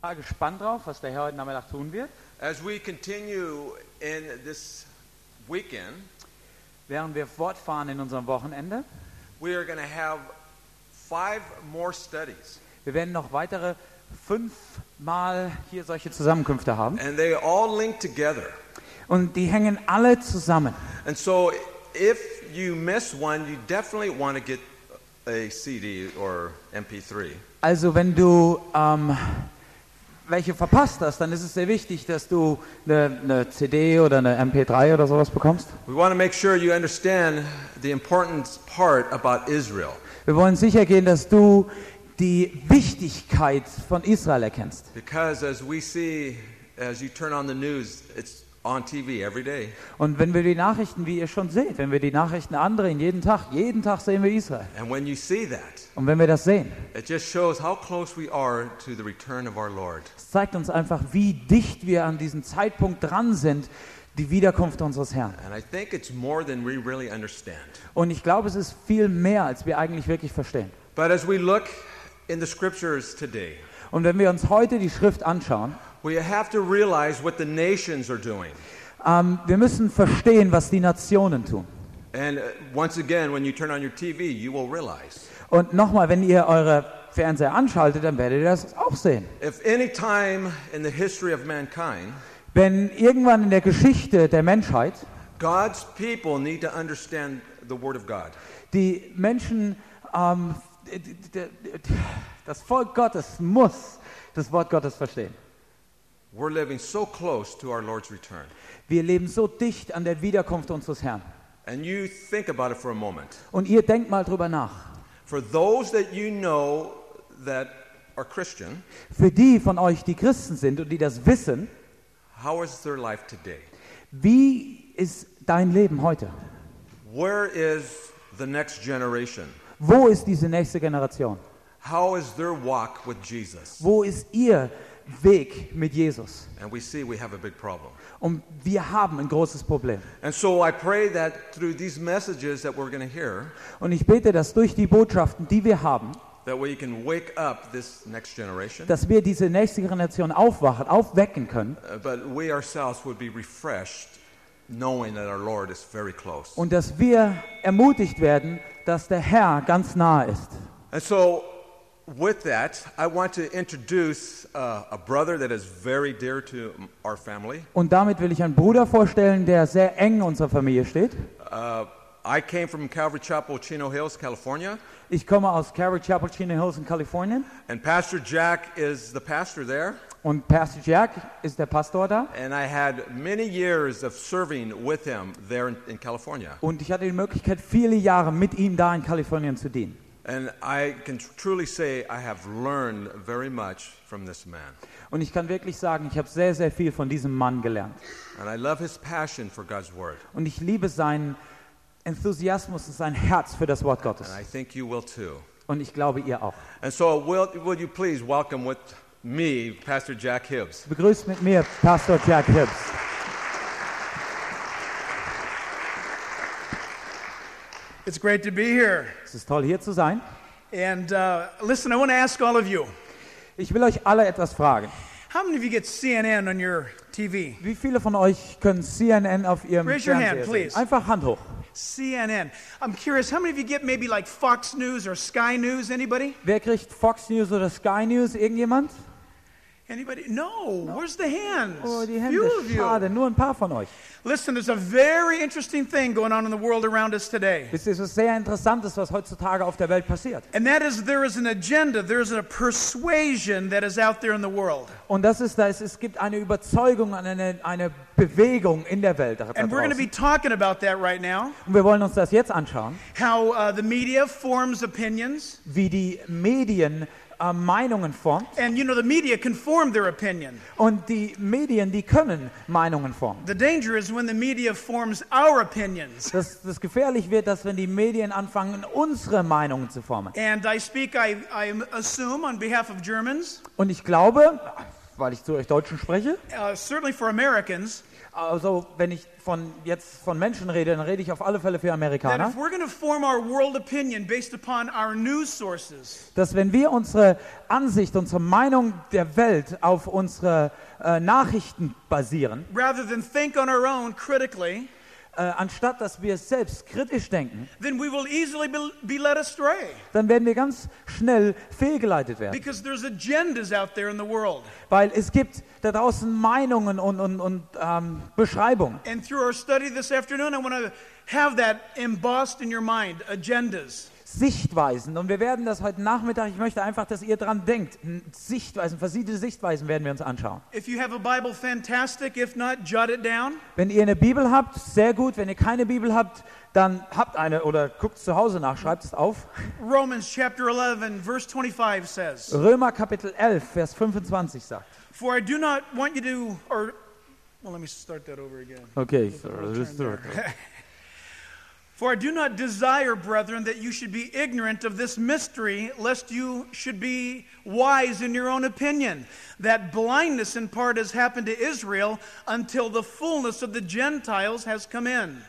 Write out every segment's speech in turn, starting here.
Ich bin gespannt drauf, was der Herr heute Nachmittag tun wird. As we continue in this weekend, Während wir fortfahren in unserem Wochenende, we are going to have 5 more studies. wir werden noch weitere 5 Mal hier solche Zusammenkünfte haben. And they all link together. Und die hängen alle zusammen. And so if you miss one, you definitely want to get a CD or MP3. Also wenn du welche verpasst hast, dann ist es sehr wichtig, dass du eine CD oder eine MP3 oder sowas bekommst. We want to make sure you understand the important part about Israel. Wir wollen sicher gehen, dass du die Wichtigkeit von Israel erkennst. Because as we see, as you turn on the news, it's on TV every day. Und wenn wir die Nachrichten, wie ihr schon seht, wenn wir die Nachrichten andrehen, jeden Tag sehen wir Israel. And when you see that, Und wenn wir das sehen, it just shows how close we are to the return of our Lord. es zeigt uns einfach, wie dicht wir an diesem Zeitpunkt dran sind, die Wiederkunft unseres Herrn. And I think it's more than we really understand. Und ich glaube, es ist viel mehr, als wir eigentlich wirklich verstehen. But as we look in the scriptures today, Und wenn wir uns heute die Schrift anschauen, we have to realize what the nations are doing. wir müssen verstehen, was die Nationen tun. And once again, when you turn on your TV, you will realize. Und nochmal, wenn ihr eure Fernseher anschaltet, dann werdet ihr das auch sehen. If any time in the history of mankind, Wenn irgendwann in der Geschichte der Menschheit God's people need to understand the Word of God. die Menschen, das Volk Gottes muss das Wort Gottes verstehen. We're living so close to our Lord's return. Wir leben so dicht an der Wiederkunft unseres Herrn. And you think about it for a moment. Und ihr denkt mal drüber nach. For those that you know that are Christian, Für die von euch, die Christen sind und die das wissen, how is their life today? wie ist dein Leben heute? Where is the next generation? Wo ist diese nächste Generation? How is their walk with Jesus? Wo ist ihr Weg mit Jesus? And we see we have a big problem. Und wir haben ein großes Problem. And so I pray that through these messages that we're going to hear, Und ich bete, dass durch die Botschaften, die wir haben, that we can wake up this next generation, dass wir diese nächste Generation aufwecken können but we ourselves would be refreshed knowing that our Lord is very close. und dass wir ermutigt werden, dass der Herr ganz nahe ist. And so with that, I want to introduce a brother that is very dear to our family. Und damit will ich einen Bruder vorstellen, der sehr eng in unserer Familie steht. I came from Calvary Chapel, Chino Hills, California, Ich komme aus Calvary Chapel, Chino Hills in Kalifornien. and Pastor Jack is the pastor there. Und Pastor Jack ist der Pastor da. And I had many years of serving with him there in California. Und ich hatte die Möglichkeit, viele Jahre mit ihm da in Kalifornien zu dienen. And I can truly say I have learned very much from this man. Und ich kann wirklich sagen, ich habe sehr, sehr viel von diesem Mann gelernt. And I love his passion for God's word. Und ich liebe seinen Enthusiasmus und sein Herz für das Wort Gottes. And I think you will too. Und ich glaube, ihr auch. And so will you please welcome with me Pastor Jack Hibbs. Begrüßt mit mir Pastor Jack Hibbs. It's great to be here. Es ist toll, hier zu sein. And listen, I want to ask all of you, Ich will euch alle etwas fragen. how many of you get CNN on your TV? Wie viele von euch können CNN auf ihrem Raise your hand, Fernseher sehen? please. Einfach Hand hoch. CNN. I'm curious, how many of you get maybe like Fox News or Sky News? Anybody? Wer kriegt Fox News oder Sky News? Irgendjemand? Anybody? No. Where's the hands? Oh, die Few Hände. of you. Schade, nur ein paar von euch. Listen, there's a very interesting thing going on in the world around us today. Wisst ihr, es ist sehr Interessantes, was heutzutage auf der Welt passiert. And that is there is an agenda, there is a persuasion that is out there in the world. Und das ist, es gibt eine Überzeugung, eine Bewegung in der Welt. Da And we're going to be draußen. talking about that right now. Und wir wollen uns das jetzt anschauen, How the media forms opinions. wie die Medien Meinungen formt. And you know, the media can form their opinion. Und die Medien, die können Meinungen formen. The danger is when the media forms our opinions. Das gefährlich wird, dass wenn die Medien anfangen, unsere Meinungen zu formen. And I speak, I assume, on behalf of Germans, Und ich glaube, weil ich zu euch Deutschen spreche, certainly for Americans, Also, wenn ich jetzt von Menschen rede, dann rede ich auf alle Fälle für that Amerikaner. if we're going to form our world opinion based upon our news sources, Dass wenn wir unsere Ansicht, unsere Meinung der Welt auf unsere Nachrichten basieren, rather than think on our own critically, anstatt dass wir selbst kritisch denken, then we will easily be led astray. dann werden wir ganz schnell fehlgeleitet werden. Because there's agendas out there in the world. Weil es gibt da draußen Meinungen und Beschreibungen. And through our study this afternoon, I want to have that embossed in your mind, agendas. Sichtweisen. Und wir werden das heute Nachmittag, ich möchte einfach, dass ihr dran denkt. Sichtweisen, versiegelte Sichtweisen werden wir uns anschauen. If you have a Bible, fantastic. If not, jot it down. Wenn ihr eine Bibel habt, sehr gut. Wenn ihr keine Bibel habt, dann habt eine oder guckt zu Hause nach, schreibt es auf. Romans chapter 11, verse 25 says, Römer Kapitel 11, Vers 25 sagt. For I do not want you to, well, let me start that over again. Okay, For I do not desire, brethren, that you should be ignorant of this mystery, lest you should be wise in your own opinion. That blindness in part has happened to Israel until the fullness of the Gentiles has come in.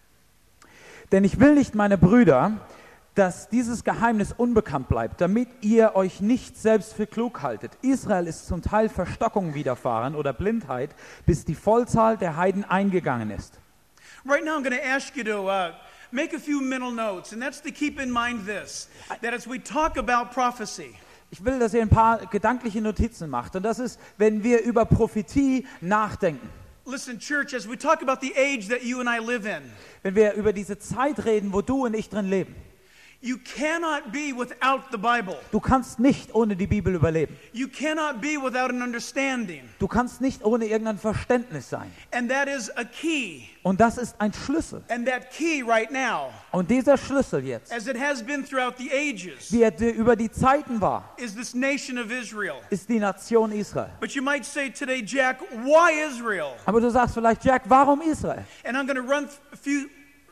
Denn ich will nicht, meine Brüder, dass dieses Geheimnis unbekannt bleibt, damit ihr euch nicht selbst für klug haltet. Israel ist zum Teil Verstockung widerfahren oder Blindheit, bis die Vollzahl der Heiden eingegangen ist. Right now I'm going to ask you to make a few mental notes, and that's to keep in mind this, that as we talk about prophecy, Ich will, dass ihr ein paar gedankliche Notizen macht. Und das ist, wenn wir über Prophetie nachdenken. listen, church, as we talk about the age that you and I live in, Wenn wir über diese Zeit reden, wo du und ich drin leben. you cannot be without the Bible. Du kannst nicht ohne die Bibel überleben. You cannot be without an understanding. Du kannst nicht ohne irgendein Verständnis sein. And that is a key. Und das ist ein Schlüssel. And that key right now, Und dieser Schlüssel jetzt, as it has been throughout the ages, wie er über die Zeiten war, is this nation of Israel. ist die Nation Israel. But you might say today, Jack, why Israel? Aber du sagst vielleicht, Jack, warum Israel? And I'm going to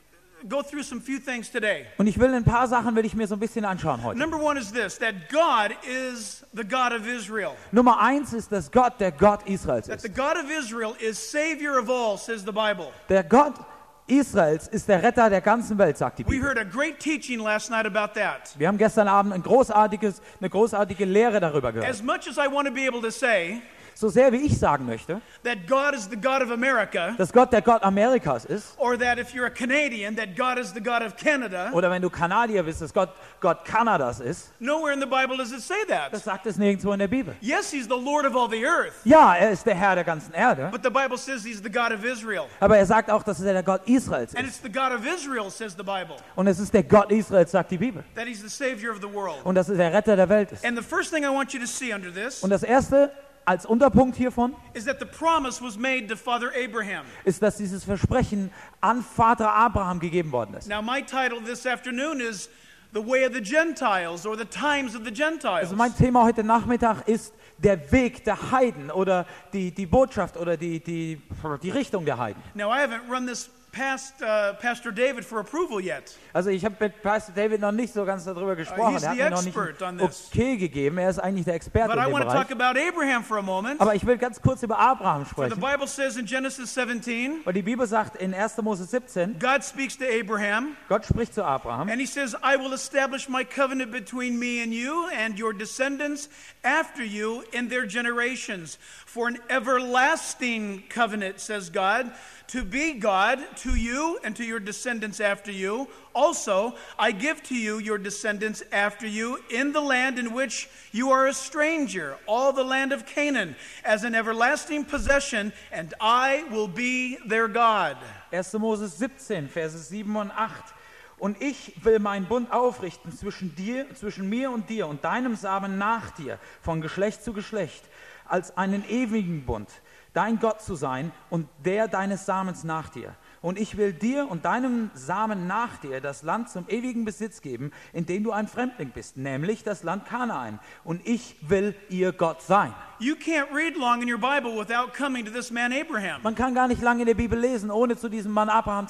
go through some few things today. Und ich will ein paar Sachen, will ich mir so ein bisschen anschauen heute. Number one is this, that God is the God of Israel. Nummer 1 ist, dass Gott der Gott Israels That the ist. God of Israel is Savior of all, says the Bible. Der Gott Israels ist der Retter der ganzen Welt, sagt die We Bibel. heard a great teaching last night about that. Wir haben gestern Abend eine großartige Lehre darüber gehört. As much as I want to be able to say So sehr wie ich sagen möchte, that God is the God of America, dass Gott der Gott Amerikas ist, or that if you're a Canadian, that God is the God of Canada, oder wenn du Kanadier bist, dass Gott Kanadas ist, nowhere in the Bible does it say das that. sagt es nirgendwo in der Bibel. Yes, He's the Lord of all the earth, Ja, er ist der Herr der ganzen Erde, but the Bible says He's the God of Israel. aber er sagt auch, dass er der Gott Israels And ist. it's the God of Israel, says the Bible, Und es ist der Gott Israels, sagt die Bibel. that He's the Savior of the world. Und dass er der Retter der Welt ist. And the first thing I want you to see under this Und das Erste als Unterpunkt hiervon is that the promise was made to Father Abraham. ist, dass dieses Versprechen an Vater Abraham gegeben worden ist. Now, my title this afternoon is The Way of the Gentiles, or the Times of the Gentiles. Also mein Thema heute Nachmittag ist der Weg der Heiden oder die Botschaft oder die Richtung der Heiden. Now, I haven't run this past Pastor David for approval yet. Also ich habe mit Pastor David noch nicht so ganz darüber gesprochen. he's Er hat the mir noch nicht expert on ein this. Okay gegeben. Er ist eigentlich der Experte But in I dem want to Bereich. talk about Abraham for a moment. Aber ich will ganz kurz über Abraham For the sprechen. Bible says in Genesis 17, Weil die Bibel sagt in 1. Mose 17, God speaks to Abraham, Gott spricht zu Abraham. and he says, I will establish my covenant between me and you and your descendants after you in their generations. For an everlasting covenant, says God, to be God to you and to your descendants after you. Also, I give to you your descendants after you in the land in which you are a stranger, all the land of Canaan, as an everlasting possession, and I will be their God. 1. Mose 17, Verse 7 und 8. Und ich will meinen Bund aufrichten zwischen mir und dir und deinem Samen nach dir, von Geschlecht zu Geschlecht, als einen ewigen Bund, dein Gott zu sein und der deines Samens nach dir. Und ich will dir und deinem Samen nach dir das Land zum ewigen Besitz geben, in dem du ein Fremdling bist, nämlich das Land Kanaan. Und ich will ihr Gott sein. You can't read long in your Bible without coming to this man Abraham. Man kann gar nicht lange in der Bibel lesen, ohne zu diesem Mann Abraham zu kommen.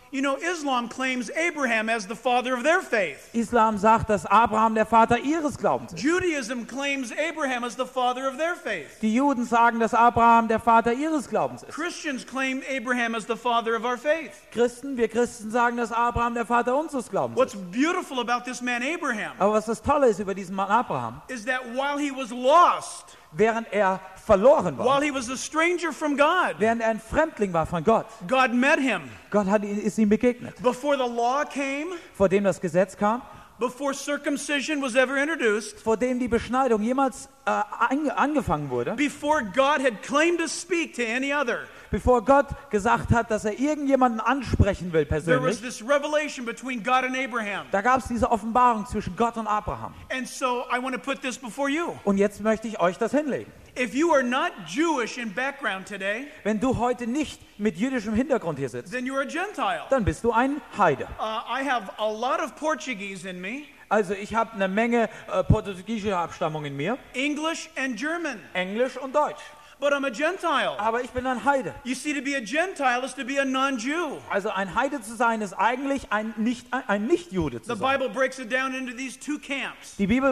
you know, Islam claims Abraham as the father of their faith. Islam sagt, dass Abraham der Vater ihres Glaubens ist. Judaism claims Abraham as the father of their faith. Die Juden sagen, dass Abraham der Vater ihres Glaubens ist. Christians claim Abraham as the father of our faith. Wir Christen sagen, dass Abraham der Vater unseres Glaubens What's ist. beautiful about this man Abraham Aber was das Tolle ist über diesen Mann Abraham, is that while he was lost, während er verloren war, while he was a stranger from God, während er ein Fremdling war von Gott, God met him. Gott ist ihm begegnet. Before the law came, Vor dem das Gesetz kam, before circumcision was ever introduced, vor dem die Beschneidung jemals angefangen wurde, before God had claimed to speak to any other, bevor Gott gesagt hat, dass er irgendjemanden ansprechen will there was persönlich, this revelation between God and Abraham. da gab es diese Offenbarung zwischen Gott und Abraham. And so I want to put this before you. Und jetzt möchte ich euch das hinlegen. If you are not Jewish in background today, Wenn du heute nicht mit jüdischem Hintergrund hier sitzt, then you're a Gentile. dann bist du ein Heide. I have a lot of Portuguese in me, Also ich habe eine Menge portugiesischer Abstammung in mir, English and German, Englisch und Deutsch. but I'm a Gentile. Aber ich bin ein Heide. You see, to be a Gentile is to be a non-Jew. Also ein Heide zu sein, ist eigentlich ein Nicht-Jude zu The sein. Bible breaks it down into these two camps. Die Bibel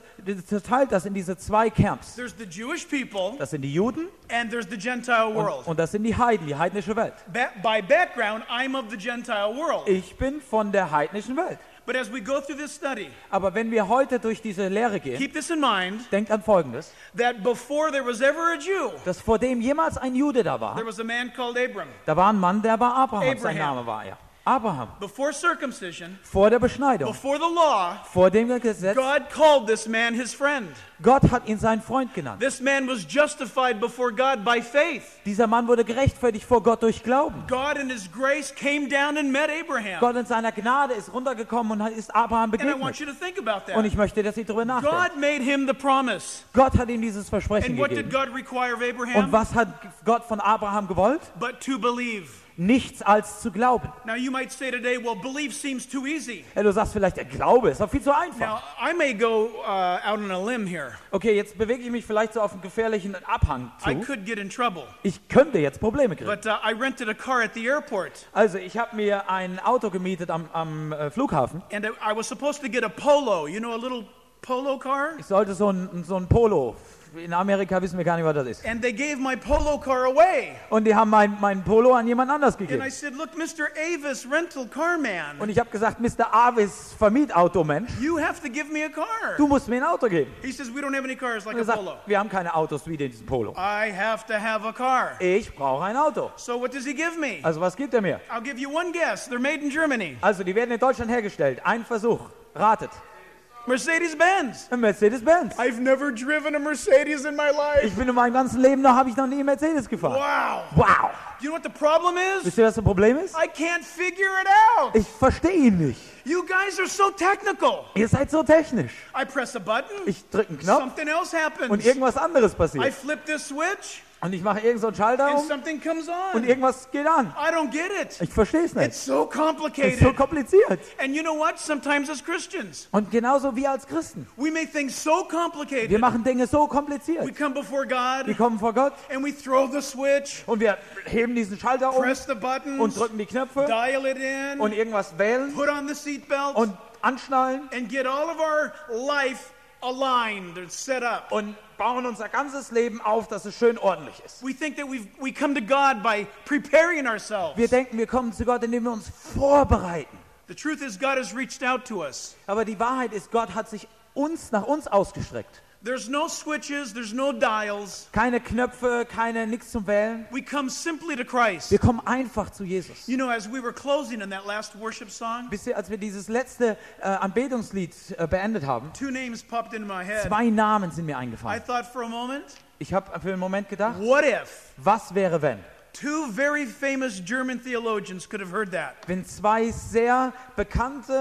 teilt das in diese zwei Camps. There's the Jewish people Das sind die Juden and there's the Gentile world. und das sind die Heiden, die heidnische Welt. By background, I'm of the Gentile world. Ich bin von der heidnischen Welt. But as we go through this study, Aber wenn wir heute durch diese Lehre gehen, keep this in mind, denkt an Folgendes, that before there was ever a Jew, dass vor dem jemals ein Jude da war, there was a man called Abram. da war ein Mann, der war Abraham, sein Abraham. Name war er. Abraham. Before circumcision, Vor der Beschneidung, before the law, vor dem Gesetz, God called this man his friend. Gott hat ihn seinen Freund genannt. This man was justified before God by faith. Dieser Mann wurde gerechtfertigt vor Gott durch Glauben. God in his grace came down and met Abraham. Gott in seiner Gnade ist runtergekommen und ist Abraham And I want begegnet. you to think about Und that. ich möchte, dass ihr darüber nachdenkt. God made him the promise. Gott hat ihm dieses Versprechen And what did gegeben. God require of Und Abraham? was hat Gott von Abraham gewollt? But to believe. Nichts als zu glauben. Now you might say today, well, belief seems too easy. Ja, du sagst vielleicht, der Glaube ist doch viel zu einfach. Now, I may go out on a limb here. Okay, jetzt bewege ich mich vielleicht so auf einen gefährlichen Abhang I zu. could get in trouble. Ich könnte jetzt Probleme kriegen. But I rented a car at the airport. Also, ich habe mir ein Auto gemietet am Flughafen. And I was supposed to get a Polo, you know, a little Polo car? Ich sollte so ein Polo. In Amerika wissen wir gar nicht, was das ist. And they gave my Polo car away. Und die haben mein Polo an jemand anders And I gegeben. said, look, Mr. Avis, rental car man, Und ich habe gesagt, Mr. Avis, Vermietautomensch, you have to give me a car. du musst mir ein Auto geben. He says, we don't have any cars like Und a er Polo. sagt, wir haben keine Autos wie in diesem Polo. I have to have a car. Ich brauche ein Auto. So what does he give me? Also was gibt er mir? I'll give you one guess. They're made in Germany. Also die werden in Deutschland hergestellt. Ein Versuch. Ratet. Mercedes-Benz. Ein Mercedes-Benz. I've never driven a Mercedes in my Ich life. bin in meinem ganzen Leben habe ich noch nie einen Mercedes gefahren. Wow. Wow. Do you know what the problem is? Wisst ihr, was das Problem ist? I can't figure it out. Ich verstehe ihn nicht. You guys are so technical. Ihr seid so technisch. I press a button. Ich drücke einen Knopf Something else und happens. irgendwas anderes I passiert. flip this switch Und ich mache irgend so einen Schalter and um something comes und on. irgendwas geht an. I don't get it. Ich verstehe es It's nicht. so Es ist so complicated. kompliziert. And you know what? Sometimes as Christians, Und genauso wie als Christen. we make things so Wir complicated. machen Dinge so We kompliziert. come before Wir God kommen vor Gott and we throw the switch, und wir heben diesen Schalter um press the und buttons, drücken die Knöpfe dial it in, und irgendwas wählen put on the seatbelt, und anschnallen and get all of our life aligned and set up. und bauen unser ganzes Leben auf, dass es schön ordentlich ist. We think that we come to God by preparing ourselves. Wir denken, wir kommen zu Gott, indem wir uns vorbereiten. The truth is, God has reached out to us. Aber die Wahrheit ist, Gott hat sich nach uns ausgestreckt. There's no switches, there's no dials. Keine Knöpfe, nichts zum Wählen. We come simply to Christ. Wir kommen einfach zu Jesus. You know, as we were closing in that last worship song, Wisst ihr, als wir dieses letzte Anbetungslied beendet haben, two names popped into my head. 2 Namen sind mir I eingefallen. thought for a moment, Ich habe für einen Moment gedacht, what if was wäre, wenn? two very famous German theologians could have heard that? Wenn 2 sehr bekannte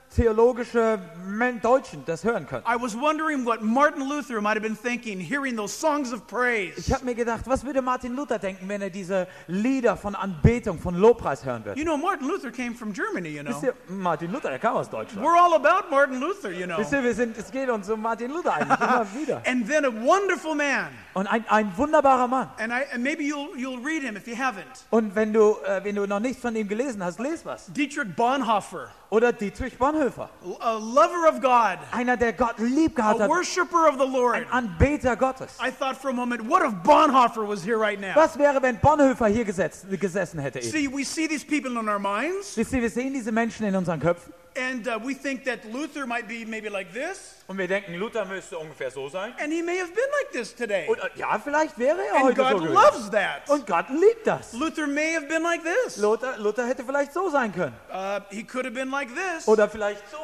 theologische Deutschen das hören können. I was wondering what Martin Luther might have been thinking, hearing those songs of Ich praise. habe mir gedacht, was würde Martin Luther denken, wenn er diese Lieder von Anbetung, von Lobpreis hören würde? You know, Martin Luther came from Germany, you Wisst know. ihr, Martin Luther, der kam aus Deutschland. We're all about Martin Luther, you know. Wisst ihr, es geht uns um Martin Luther eigentlich immer wieder. And then a wonderful man. Und ein wunderbarer Mann. And maybe you'll read him if you haven't. Und wenn du noch nichts von ihm gelesen hast, les was. Dietrich Bonhoeffer, Oder Dietrich Bonhoeffer. a lover of God, Einer, der Gott lieb gehabt a hat. worshiper of the Lord. Ein Anbeter Gottes. I thought for a moment, what if Bonhoeffer was here right now? Was wäre, wenn Bonhoeffer hier gesessen hätte eben? See, we see these people in our minds, Wisst ihr, wir sehen diese Menschen in unseren Köpfen. and we think that Luther might be maybe like this, Und wir denken, Luther müsste ungefähr so sein. and he may have been like this today. Und ja, vielleicht wäre er And heute God so gewesen. loves that. Und Gott liebt das. Luther may have been like this. Luther hätte vielleicht so sein können. He could have been like this. Oder vielleicht so.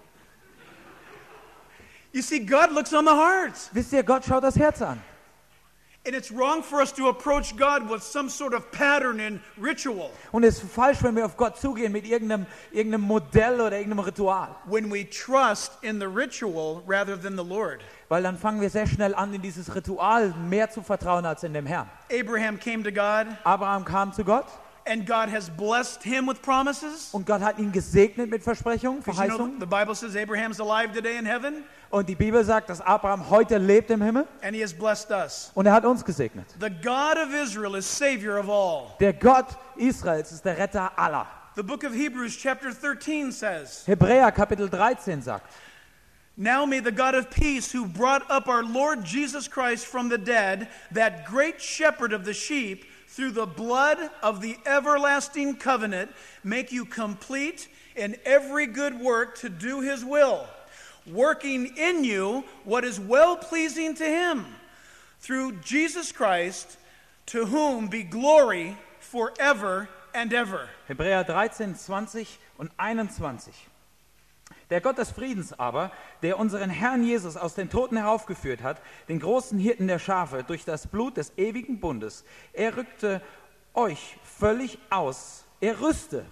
You see, God looks on the heart. Wisst ihr, Gott schaut das Herz an. And it's wrong for us to approach God with some sort of pattern and ritual. Und es ist falsch, wenn wir auf Gott zugehen mit irgendeinem Modell oder irgendeinem Ritual. When we trust in the ritual rather than the Lord. Weil dann fangen wir sehr schnell an, in dieses Ritual mehr zu vertrauen als in dem Herrn. Abraham came to God, Abraham kam zu Gott and God has blessed him with promises. und Gott hat ihn gesegnet mit Versprechungen, 'Cause you know, Verheißungen. the Bible says Abraham's alive today in heaven, Und die Bibel sagt, dass Abraham heute lebt im Himmel and he has blessed us. und er hat uns gesegnet. The God of Israel is Savior of all. Der Gott Israels ist der Retter aller. The book of Hebrews chapter 13 says, Hebräer Kapitel 13 sagt, Now may the God of peace, who brought up our Lord Jesus Christ from the dead, that great shepherd of the sheep, through the blood of the everlasting covenant, make you complete in every good work to do his will, working in you what is well-pleasing to him, through Jesus Christ, to whom be glory forever and ever. Hebräer 13, 20 und 21. Der Gott des Friedens aber, der unseren Herrn Jesus aus den Toten heraufgeführt hat, den großen Hirten der Schafe, durch das Blut des ewigen Bundes, er rüste euch völlig aus, er rüste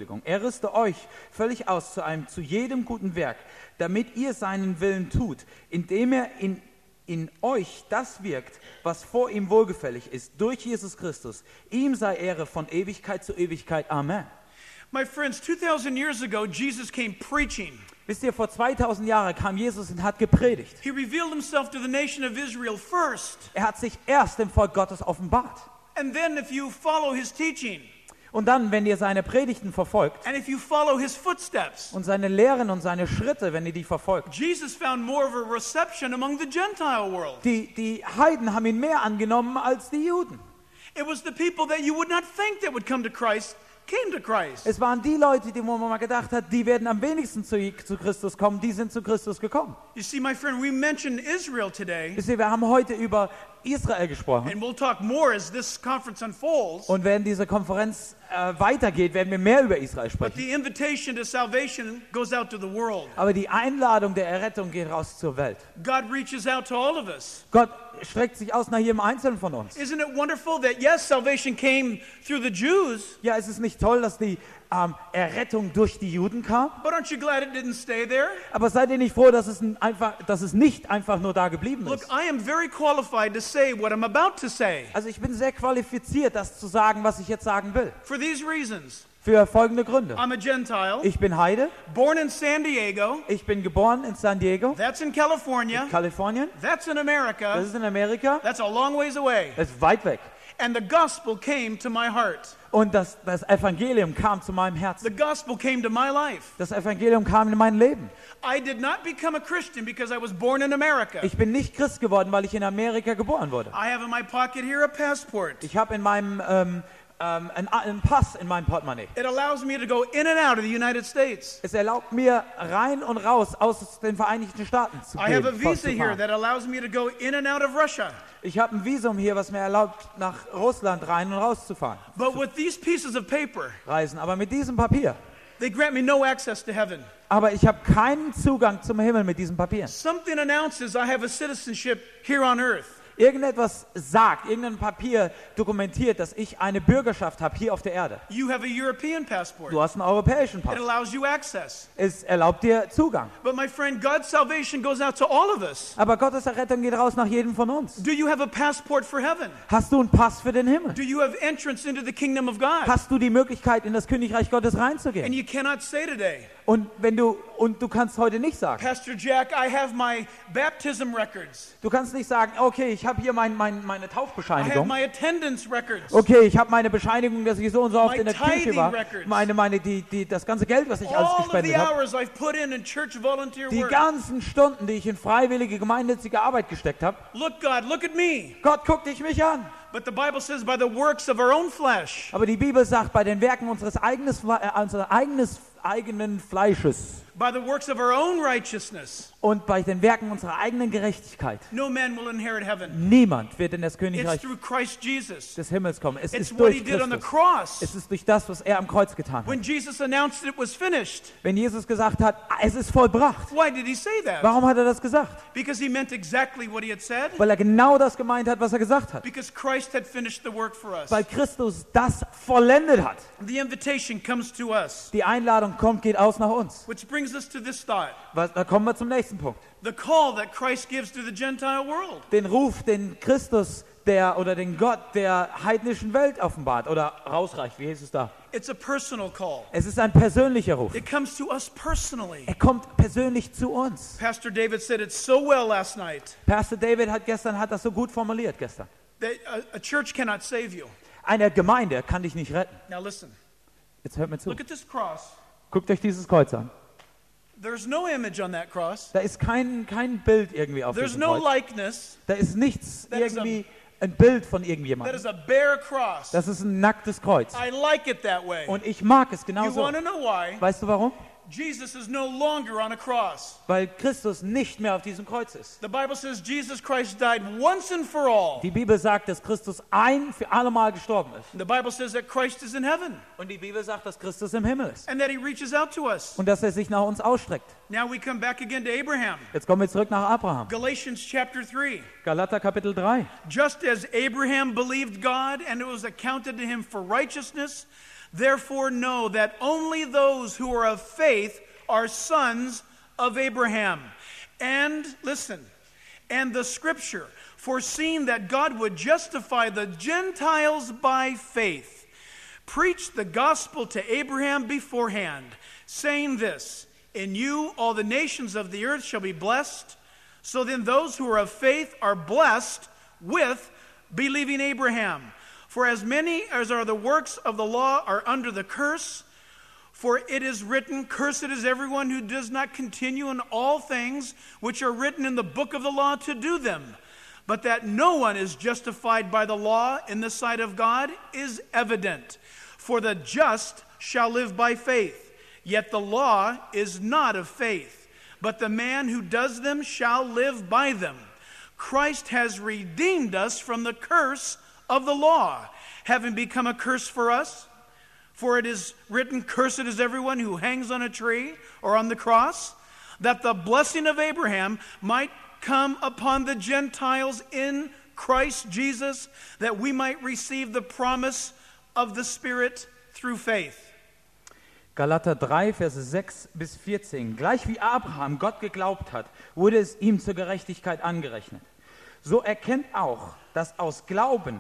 euch völlig aus zu jedem guten Werk, damit ihr seinen Willen tut, indem er in euch das wirkt, was vor ihm wohlgefällig ist, durch Jesus Christus. Ihm sei Ehre von Ewigkeit zu Ewigkeit. Amen. My friends, 2,000 years ago, Jesus came preaching. Wisst ihr, vor 2000 Jahren kam Jesus und hat gepredigt. He revealed himself to the nation of Israel first. Er hat sich erst dem Volk Gottes offenbart. And then if you follow his teaching, Und dann, wenn ihr seine Predigten verfolgt and if you follow his footsteps, und seine Lehren und seine Schritte, wenn ihr die verfolgt, Jesus found more of a reception among the Gentile world. die Heiden haben ihn mehr angenommen als die Juden. It was the people that you would not think that would come to Christ, came to Christ. Es waren die Leute, wo man mal gedacht hat, die werden am wenigsten zu Christus kommen, die sind zu Christus gekommen. You see, my friend, we mentioned Israel today, Wisst ihr, wir haben heute über Israel gesprochen. and we'll talk more as this conference unfolds. Und wenn diese Konferenz weitergeht, werden wir mehr über Israel But sprechen. the invitation to salvation goes out to the world. Aber die Einladung der Errettung geht raus zur Welt. God reaches out to all of us. Gott streckt sich aus nach jedem Einzelnen von uns. Isn't it wonderful that, yes, salvation came through the Jews, Ja, es ist nicht toll, dass die Errettung durch die Juden kam. but aren't you glad it didn't stay there? Aber seid ihr nicht froh, dass es nicht einfach nur da geblieben Look, ist? I am very qualified to say what I'm about to say Also ich bin sehr qualifiziert, das zu sagen, was ich jetzt sagen will. for these reasons. Für folgende Gründe. I'm a Gentile, Ich bin Heide. born in San Diego. Ich bin geboren in San Diego, That's in California. Kalifornien. That's in Das America. ist in Amerika. That's a long ways away. Das ist weit weg. And the gospel came to my heart. Und das Evangelium kam zu meinem The Herzen. gospel came to my life. Das Evangelium kam in mein Leben. I did not become a Christian because I was born in America. Ich bin nicht Christ geworden, weil ich in Amerika geboren wurde. I have in my pocket here a passport. Ich habe in meinem einen Pass in meinem Portemonnaie. It allows me to go in and out of the United States. Es erlaubt mir rein und raus aus den Vereinigten Staaten zu I have a gehen, visa here fortzufahren. that allows me to go in and out of Russia. Ich habe ein Visum hier, was mir erlaubt, nach Russland rein und raus zu fahren, But with these pieces of paper, reisen. Aber mit diesem Papier. they grant me no access to heaven. Aber ich habe keinen Zugang zum Himmel mit diesem Papier. Something announces I have a citizenship here on earth. irgendetwas sagt, irgendein Papier dokumentiert, dass ich eine Bürgerschaft habe hier auf der Erde. You have a European passport. Du hast einen europäischen Pass. It allows you access. Es erlaubt dir Zugang. But my friend, God's salvation goes out to all of us. Aber Gottes Errettung geht raus nach jedem von uns. Do you have a passport for heaven? Hast du einen Pass für den Himmel? Do you have entrance into the kingdom of God? Hast du die Möglichkeit, in das Königreich Gottes And reinzugehen? you cannot say today, Und du kannst heute nicht sagen, Pastor Jack, I have my baptism records. du kannst nicht sagen, okay, ich habe hier meine I have Taufbescheinigung. my attendance records. Okay, ich habe meine Bescheinigung, dass ich so und so oft My in der Kirche tithing war. records. Das ganze Geld, was ich alles All of the gespendet habe. hours I've put in church volunteer Die work. ganzen Stunden, die ich in freiwillige gemeinnützige Arbeit gesteckt habe. Look, God, look at me. Gott, guck dich mich an. But the Bible says, by the works of our own flesh. Aber die Bibel sagt, bei den Werken unseres eigenen Fleisches By the works of our own righteousness, und bei den Werken unserer eigenen Gerechtigkeit, no man will inherit heaven. niemand wird in das It's Königreich through Christ Jesus. des Himmels kommen. Es It's ist what he durch did on the Christus. cross. Es ist durch das, was er am Kreuz getan hat. When Jesus announced it was finished, Wenn Jesus gesagt hat, es ist vollbracht, why did he say that? warum hat er das gesagt? Because he meant exactly what he had said. Weil er genau das gemeint hat, was er gesagt hat. Because Christ had finished the work for us. Weil Christus das vollendet hat. The invitation comes to us. Die Einladung kommt, geht aus nach uns. Which brings us to this thought. Da kommen wir zum nächsten Punkt. The call that Christ gives to the Gentile world. Den Ruf, den Christus den Gott der heidnischen Welt offenbart oder rausreicht. Wie heißt es da? It's a personal call. Es ist ein persönlicher Ruf. It comes to us personally. Er kommt persönlich zu uns. Pastor David said it so well last night. Pastor David hat das so gut formuliert gestern. That a church cannot save you. Eine Gemeinde kann dich nicht retten. Now listen. Jetzt hört mir zu. Look at this cross. Guckt euch dieses Kreuz an. There's no image on that cross. Da ist kein Bild irgendwie auf There's diesem no Kreuz. likeness. Da ist nichts That is irgendwie ein Bild von That irgendjemandem. is a bare cross. Das ist ein nacktes Kreuz. I like it that way. Und ich mag es You genauso. want to know why? Weißt du warum? Jesus is no longer on a cross. Weil Christus nicht mehr auf diesem Kreuz ist. The Bible says Jesus Christ died once and for all. Die Bibel sagt, dass Christus ein für alle Mal gestorben ist. The Bible says that Christ is in heaven Und die Bibel sagt, dass Christus im Himmel ist. and that he reaches out to us. Und dass er sich nach uns ausstreckt. Now we come back again to Abraham. Jetzt kommen wir zurück nach Abraham. Galatians chapter 3. Galater Kapitel 3. Just as Abraham believed God and it was accounted to him for righteousness, therefore know that only those who are of faith are sons of Abraham. And listen, and the scripture, foreseeing that God would justify the Gentiles by faith, preached the gospel to Abraham beforehand, saying this, in you all the nations of the earth shall be blessed. So then those who are of faith are blessed with believing Abraham. For as many as are the works of the law are under the curse, for it is written, cursed is everyone who does not continue in all things which are written in the book of the law to do them. But that no one is justified by the law in the sight of God is evident. For the just shall live by faith. Yet the law is not of faith, but the man who does them shall live by them. Christ has redeemed us from the curse of the law, having become a curse for us. For it is written, cursed is everyone who hangs on a tree or on the cross, that the blessing of Abraham might come upon the Gentiles in Christ Jesus, that we might receive the promise of the Spirit through faith. Galater 3, Verse 6 bis 14. Gleich wie Abraham Gott geglaubt hat, wurde es ihm zur Gerechtigkeit angerechnet. So erkennt auch, dass aus Glauben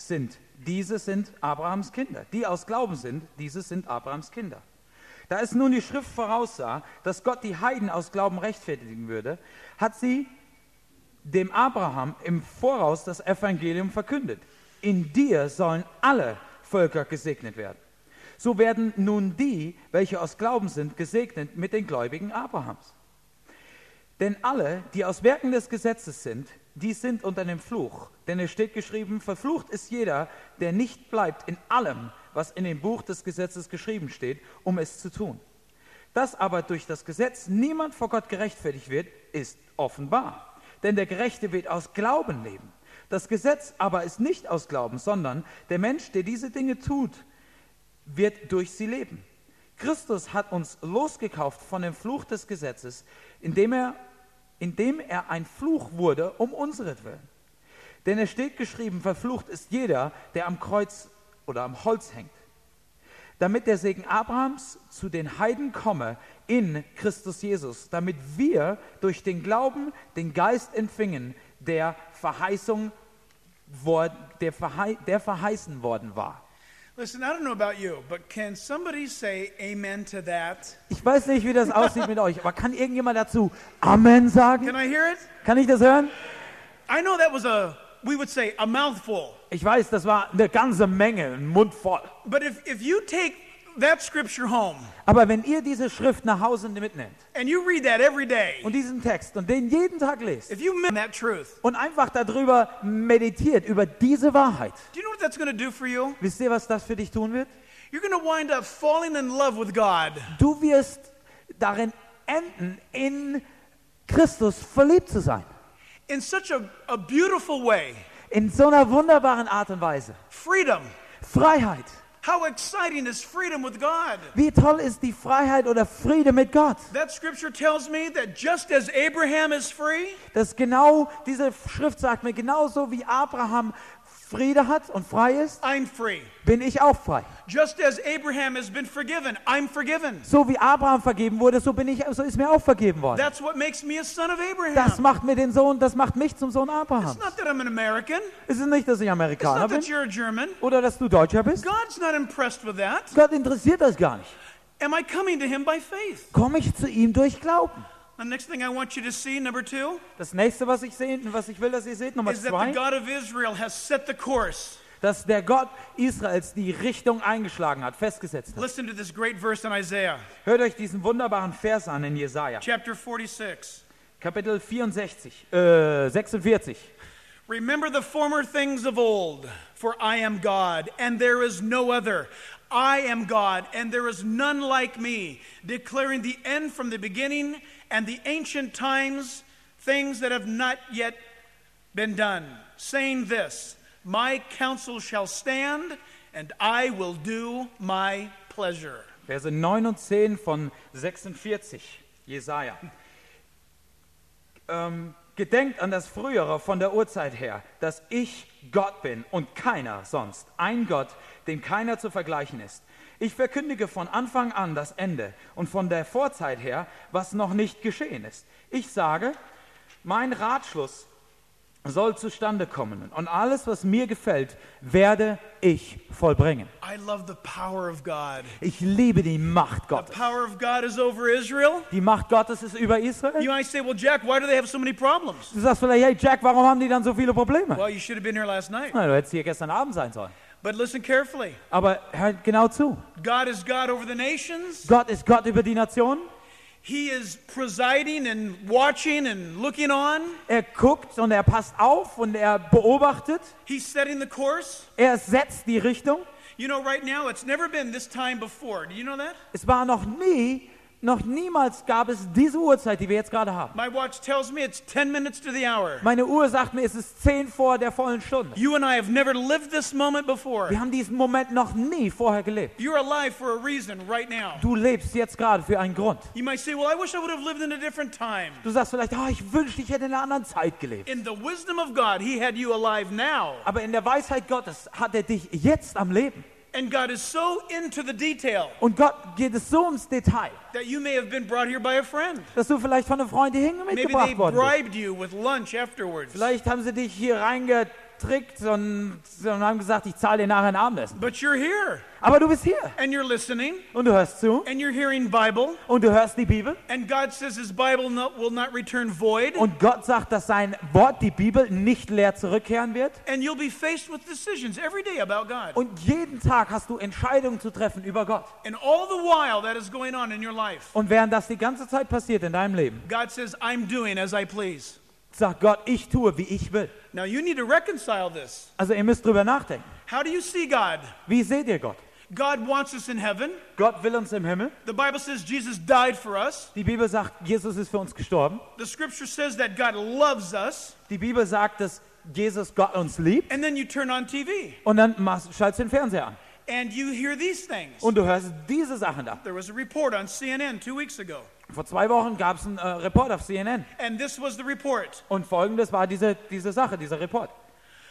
diese sind Abrahams Kinder. Die aus Glauben sind, diese sind Abrahams Kinder. Da es nun die Schrift voraussah, dass Gott die Heiden aus Glauben rechtfertigen würde, hat sie dem Abraham im Voraus das Evangelium verkündet. In dir sollen alle Völker gesegnet werden. So werden nun die, welche aus Glauben sind, gesegnet mit den Gläubigen Abrahams. Denn alle, die aus Werken des Gesetzes sind, die sind unter dem Fluch. Denn es steht geschrieben, verflucht ist jeder, der nicht bleibt in allem, was in dem Buch des Gesetzes geschrieben steht, um es zu tun. Dass aber durch das Gesetz niemand vor Gott gerechtfertigt wird, ist offenbar. Denn der Gerechte wird aus Glauben leben. Das Gesetz aber ist nicht aus Glauben, sondern der Mensch, der diese Dinge tut, wird durch sie leben. Christus hat uns losgekauft von dem Fluch des Gesetzes, indem er ein Fluch wurde um unseretwillen. Denn es steht geschrieben, verflucht ist jeder, der am Kreuz oder am Holz hängt, damit der Segen Abrahams zu den Heiden komme in Christus Jesus, damit wir durch den Glauben den Geist empfingen, der verheißen worden war. Listen, I don't know about you, but can somebody say amen to that? Ich weiß nicht, wie das aussieht mit euch, aber kann irgendjemand dazu Amen sagen? Can I hear it? Kann ich das hören? I know that was we would say, a mouthful. Ich weiß, das war eine ganze Menge, ein Mund voll. But if you take that scripture home Aber wenn ihr diese Schrift nach Hause mitnehmt and you read that every day, und diesen Text und den jeden Tag lest if you meant that truth, und einfach darüber meditiert, über diese Wahrheit, do you know what that's going to do for you? wisst ihr, was das für dich tun wird? You're going to wind up falling in love with God. Du wirst darin enden, in Christus verliebt zu sein. In such a beautiful way. In so einer wunderbaren Art und Weise. Freedom. Freiheit. How exciting is freedom with God? Wie toll ist die Freiheit oder Friede mit Gott? That scripture tells me that just as Abraham is free, Das genau, diese Schrift sagt mir, genauso wie Abraham Friede hat und frei ist, I'm free. bin ich auch frei. Just as Abraham has been forgiven, I'm forgiven. So wie Abraham vergeben wurde, so ist mir auch vergeben worden. That's what makes me a son of Abraham. Das macht mich zum Sohn Abrahams. It's not that I'm an American. Es ist nicht, dass ich It's Amerikaner not bin that you're a German. oder dass du Deutscher bist. God's not impressed with that. Gott interessiert das gar nicht. Am I coming to him by faith? Komme ich zu ihm durch Glauben. The next thing I want you to see, number 2, Das nächste, was ich will, dass ihr seht, Nummer is that the 2, God of Israel has set the course. dass der Gott Israels die Richtung eingeschlagen hat, festgesetzt hat. Listen to this great verse in Isaiah, Hört euch diesen wunderbaren Vers an in Jesaja, chapter 46. Kapitel 46. Remember the former things of old, for I am God, and there is no other. I am God, and there is none like me, declaring the end from the beginning and the ancient times, things that have not yet been done, saying this, my counsel shall stand, and I will do my pleasure. Verse 9 und 10 von 46, Jesaja. Gedenkt an das Frühere von der Urzeit her, dass ich Gott bin und keiner sonst. Ein Gott, dem keiner zu vergleichen ist. Ich verkündige von Anfang an das Ende und von der Vorzeit her, was noch nicht geschehen ist. Ich sage, mein Ratschluss soll zustande kommen und alles, was mir gefällt, werde ich vollbringen. I love the power of God. Ich liebe die Macht The Gottes. power of God is over Israel. Die Macht Gottes ist über Israel. You might say, well, Jack, why do they have so many problems? Du sagst vielleicht, hey Jack, warum haben die dann so viele Probleme? Well, you should have been here last night. Na, du hättest hier gestern Abend sein sollen. But listen carefully. Aber hört genau zu. God is God over the nations. Gott ist Gott über die Nationen. He is presiding and watching and looking on. Er guckt und er passt auf und er beobachtet. He's setting the course. Er setzt die Richtung. You know, right now, it's never been this time before. Do you know that? Es war noch niemals gab es diese Uhrzeit, die wir jetzt gerade haben. My watch tells me it's 10 minutes to the hour. Meine Uhr sagt mir, es ist 10 vor der vollen Stunde. You and I have never lived this moment before. Wir haben diesen Moment noch nie vorher gelebt. You're alive for a reason right now. Du lebst jetzt gerade für einen Grund. You might say, well, I wish I would have lived in a different time. Du sagst vielleicht, ich wünschte, ich hätte in einer anderen Zeit gelebt. In the wisdom of God, He had you alive now. Aber in der Weisheit Gottes hat er dich jetzt am Leben. And God is so into the detail Und Gott geht es so ums Detail, that you may have been brought here by a friend. dass du vielleicht von einem Freund hier Maybe they mitgebracht worden bist. bribed you with lunch afterwards. Vielleicht haben sie dich hier reingetrickt und haben gesagt, ich zahle dir nachher ein Abendessen. But you're here, Aber du bist hier and you're listening, und du hörst zu and you're hearing Bible, und du hörst die Bibel. and God says His Bible will not return void, Und Gott sagt, dass sein Wort, die Bibel, nicht leer zurückkehren wird. and you'll be faced with decisions every day about God. Und jeden Tag hast du Entscheidungen zu treffen über Gott. And all the while that is going on in your life, Und während das die ganze Zeit passiert in deinem Leben, God says, I'm doing as I please. sagt Gott, ich tue, wie ich will. Now you need to reconcile this. Also ihr müsst drüber nachdenken. How do you see God? Wie seht ihr Gott? God wants us in heaven. Gott will uns im Himmel. The Bible says Jesus died for us. Die Bibel sagt, Jesus ist für uns gestorben. The scripture says that God loves us. Die Bibel sagt, dass Jesus Gott uns liebt. And then you turn on TV Und dann schaltest du den Fernseher an. and you hear these things. Und du hörst diese Sachen da. There was a report on CNN 2 weeks ago. Vor 2 Wochen gab es einen Report auf CNN. And this was the report. Und folgendes war diese Sache, dieser Report.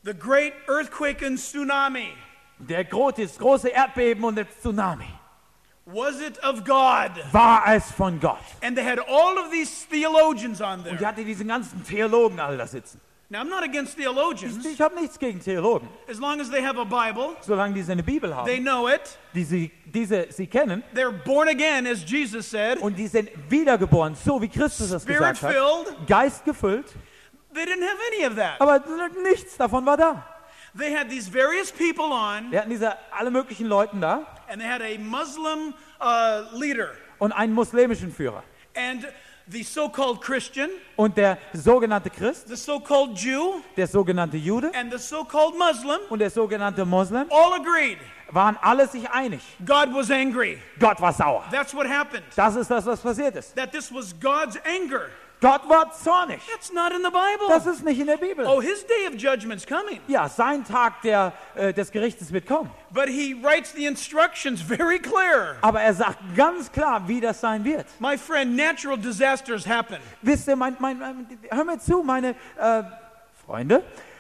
the great earthquake and tsunami, das große Erdbeben und der Tsunami, was it of God? war es von Gott. And they had all of these theologians on Und die there. hatte diese ganzen Theologen alle da sitzen. Now, I'm not against theologians. Ich habe nichts gegen Theologen. As long as they have a Bible, Solange die eine Bibel they haben, know it, diese sie kennen they're born again, as Jesus said, und die sind wiedergeboren, so wie Christus das gesagt hat, Spirit-filled. geistgefüllt, They didn't have any of that. aber nichts davon war da. They had these various people on, Wir hatten alle möglichen Leuten da and they had a Muslim leader. und einen muslimischen Führer. And the so-called Christian, Und der sogenannte Christ, the so-called Jew, der sogenannte Jude and the so-called Muslim und der sogenannte Moslem all agreed. waren alle sich einig. God was angry. Gott war sauer. That's what happened. Das ist das, was passiert ist. That this was God's anger. Gott war zornig. That's not in the Bible. Das ist nicht in der Bibel. Oh, his day of judgment's coming. Ja, sein Tag des Gerichtes wird kommen. But he writes the instructions very clear. Aber er sagt ganz klar, wie das sein wird. My friend, natural disasters happen. Wisst ihr, hör mir zu, meine Freunde,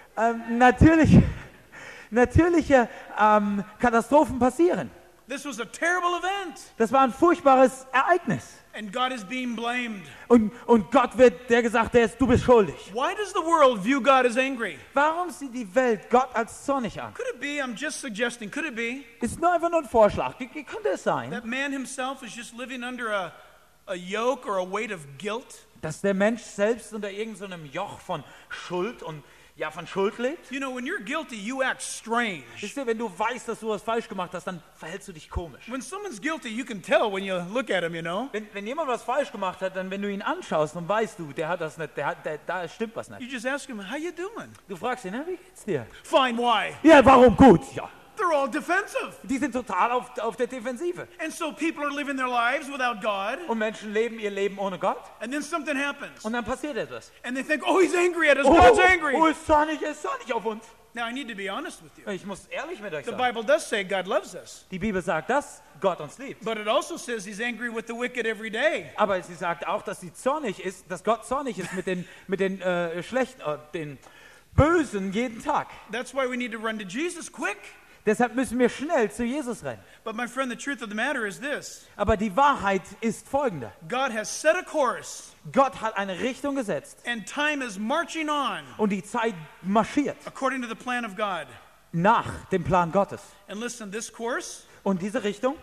natürliche Katastrophen passieren. This was a terrible event. Das war ein furchtbares Ereignis. And God is being blamed. Und Gott wird, du bist schuldig. Why does the world view God as angry? Warum sieht die Welt Gott als zornig an? Could it be, I'm just suggesting, could it be Ist nur einfach nur ein Vorschlag. Wie könnte es sein, that man himself is just living under a yoke or a weight of guilt? dass der Mensch selbst unter irgendeinem Joch von Schuld und von Schuld lebt? You know, when you're guilty, you act strange. Wisst ihr, wenn du weißt, dass du was falsch gemacht hast, dann verhältst du dich komisch. When someone's guilty, you can tell when you look at him, you know. Wenn jemand was falsch gemacht hat, dann wenn du ihn anschaust, dann weißt du, der hat das nicht, da stimmt was nicht. You just ask him, how you doing? Du fragst ihn, wie geht's dir? Fine, why? Ja, warum gut? Ja, They're all defensive. die sind total auf der Defensive. And so people are living their lives without God, Und Menschen leben ihr Leben ohne Gott. and then something happens. Und dann passiert etwas. And they think, oh, he's angry at us. God's angry. Ist zornig auf uns. Now, I need to be honest with you. Ich muss ehrlich mit euch The sagen. Bible does say God loves us, Die Bibel sagt, dass Gott uns liebt. but it also says he's angry with the wicked every day. Aber sie sagt auch, dass Gott zornig ist mit den Schlechten, den Bösen jeden Tag. That's why we need to run to Jesus quick. Deshalb müssen wir schnell zu Jesus rennen. But my friend, the truth of the matter is this. Aber die Wahrheit ist folgende. God has set a course, Gott hat eine Richtung gesetzt and time is marching on und die Zeit marschiert according to the plan of God. nach dem Plan Gottes. And listen, this course Und diese Richtung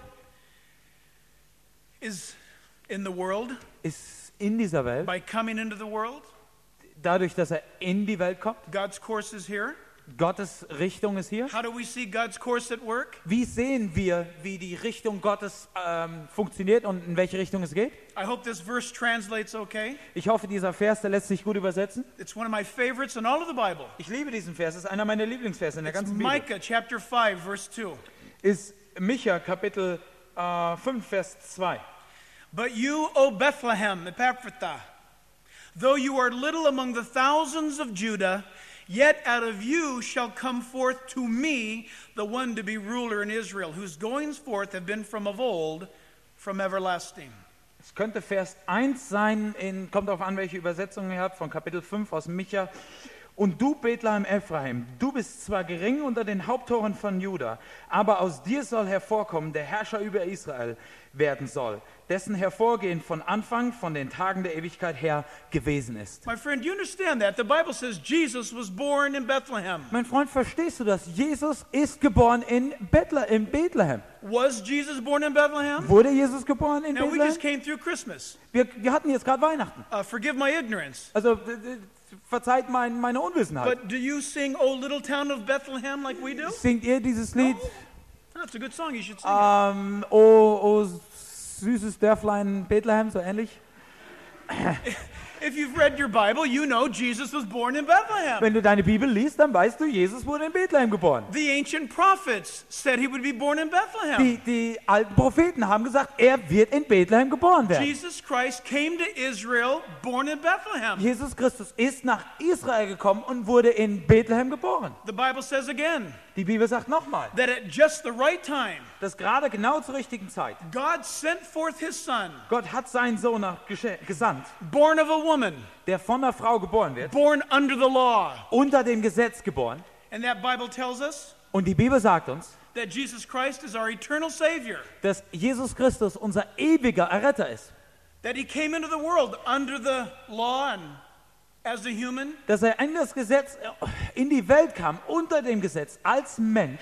is in the world ist in dieser Welt, by coming into the world. dadurch, dass er in die Welt kommt. God's course is here. Gottes Richtung ist hier. How do we see God's course at work? Wie sehen wir, wie die Richtung Gottes funktioniert und in welche Richtung es geht? I hope this verse translates okay. Ich hoffe, dieser Vers, der lässt sich gut übersetzen. It's one of my favorites in all of the Bible. Ich liebe diesen Vers, es ist einer meiner Lieblingsverse in der It's ganzen Bibel. Micah chapter 5, verse 2. Ist Micha Kapitel 5, Vers 2. But you, O Bethlehem, Ephrathah, though you are little among the thousands of Judah, yet out of you shall come forth to me the one to be ruler in Israel, whose goings forth have been from of old, from everlasting. Es könnte Vers 1 sein, kommt darauf an, welche Übersetzung ihr habt, von Kapitel 5 aus Micha. Und du, Bethlehem Ephraim, du bist zwar gering unter den Haupttoren von Juda, aber aus dir soll hervorkommen, der Herrscher über Israel werden soll, dessen Hervorgehen von Anfang, von den Tagen der Ewigkeit her gewesen ist. My friend, do you understand that? The Bible says Jesus was born in Bethlehem. Mein Freund, verstehst du das? Jesus ist geboren in Bethlehem. Was Jesus born in Bethlehem? Wurde Jesus geboren in Now, we Bethlehem? just came through Christmas. Wir hatten jetzt gerade Weihnachten. Forgive my ignorance. Also verzeiht meine Unwissenheit. But do you sing, O little town of Bethlehem, like we do? Singt ihr dieses Lied? That's a good song. You should sing it. Oh, süßes Dörflein Bethlehem, so ähnlich. If you've read your Bible, you know Jesus was born in Bethlehem. Wenn du deine Bibel liest, dann weißt du, Jesus wurde in Bethlehem geboren. The ancient prophets said he would be born in Bethlehem. Die alten Propheten haben gesagt, er wird in Bethlehem geboren werden. Jesus Christ came to Israel, born in Bethlehem. Jesus Christus ist nach Israel gekommen und wurde in Bethlehem geboren. The Bible says again Die Bibel sagt nochmal, that at just the right time, dass gerade genau zur richtigen Zeit God sent forth his son, Gott hat seinen Sohn gesandt, born of a woman, der von einer Frau geboren wird, born under the law. unter dem Gesetz geboren. And that Bible tells us Und die Bibel sagt uns, that Jesus Christ is our eternal Savior, dass Jesus Christus unser ewiger Erretter ist. that He came into the world under the law and as a human, Dass er in das Gesetz, in die Welt kam, unter dem Gesetz, als Mensch.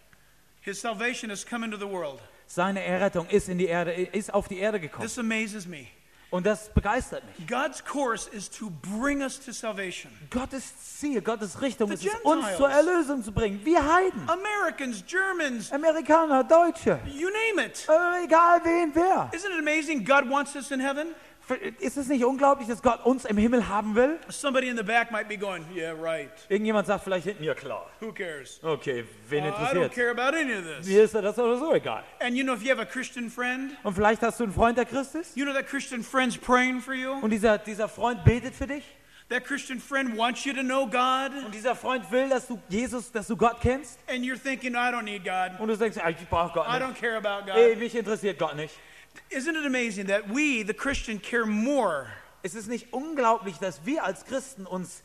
His salvation has come into the world. Seine Errettung ist auf die Erde gekommen. This amazes me. Und das begeistert mich. God's course is to bring us to salvation. Gottes Ziel, Gottes Richtung The ist es, uns Gentiles. zur Erlösung zu bringen. Wir Heiden, Americans, Germans, Amerikaner, Deutsche, you name it. egal wen, wer. Isn't it amazing God wants us in heaven? Ist es nicht unglaublich, dass Gott uns im Himmel haben will? Somebody in the back might be going, yeah, right. Irgendjemand sagt vielleicht hinten, ja klar. Who cares? Okay, wen I don't interessiert? care about any of this. Mir ist das oder so egal. And you know, if you have a Christian friend, Und vielleicht hast du einen Freund, der Christ ist. you know that Christian friend's praying for you. Und dieser Freund betet für dich. That Christian friend wants you to know God. Und dieser Freund will, dass du Gott kennst. And you're thinking, I don't need God. Und du denkst, ich brauche Gott I nicht. don't care about God. Mich interessiert Gott nicht. Isn't it amazing that we, the Christian, care more Es ist nicht unglaublich, dass wir als Christen uns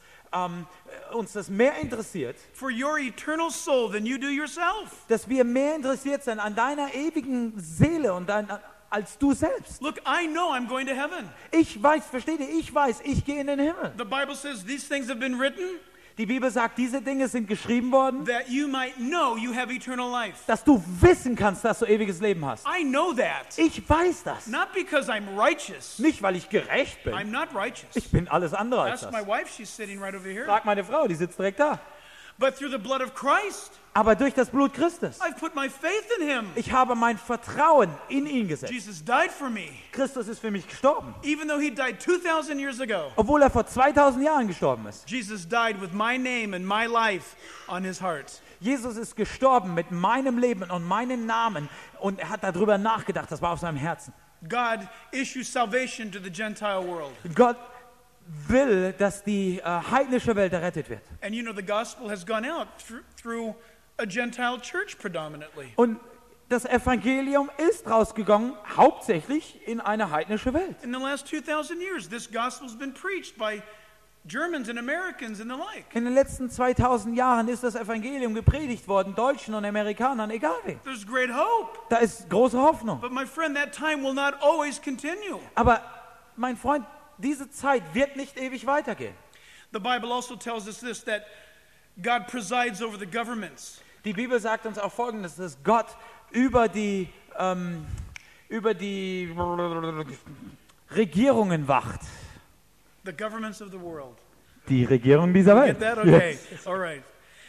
das mehr interessiert, for your eternal soul than you do yourself? dass wir mehr interessiert sind an deiner ewigen Seele und als du selbst. Look, I know I'm going to heaven. Ich weiß, versteht ihr, ich gehe in den Himmel. The Bible says these things have been written Die Bibel sagt, diese Dinge sind geschrieben worden, that you might know you have eternal life. dass du wissen kannst, dass du ewiges Leben hast. I know that. Ich weiß das. Not because I'm righteous. Nicht, weil ich gerecht bin. I'm not righteous. Ich bin alles andere als That's das. my wife. She's sitting right over here. Frag meine Frau, die sitzt direkt da. But through the blood of Christ, Aber durch das Blut Christus. I've put my faith in Him. Ich habe mein Vertrauen in ihn gesetzt. Jesus died for me. Christus ist für mich gestorben. Even though He died 2,000 years ago, Obwohl er vor 2000 Jahren gestorben ist. Jesus died with my name and my life on His heart. Jesus ist gestorben mit meinem Leben und meinem Namen. Und er hat darüber nachgedacht. Das war auf seinem Herzen. God issues salvation to the Gentile world. Gott will, dass die heidnische Welt errettet wird. And you know, the gospel has gone out through a Gentile church predominantly. Und das Evangelium ist rausgegangen, hauptsächlich in eine heidnische Welt. In the last 2,000 years, this gospel's been preached by Germans and Americans and the like. In den letzten 2000 Jahren ist das Evangelium gepredigt worden, Deutschen und Amerikanern, egal wem. There's great hope. Da ist große Hoffnung. But my friend, that time will not always continue. Aber mein Freund, diese Zeit wird nicht ewig weitergehen. The Bible also tells us this, that God presides over the governments. Die Bibel sagt uns auch Folgendes, dass Gott über die Regierungen wacht. The governments of the world. Die Regierung dieser Welt. Get that? Okay. Yes. All right.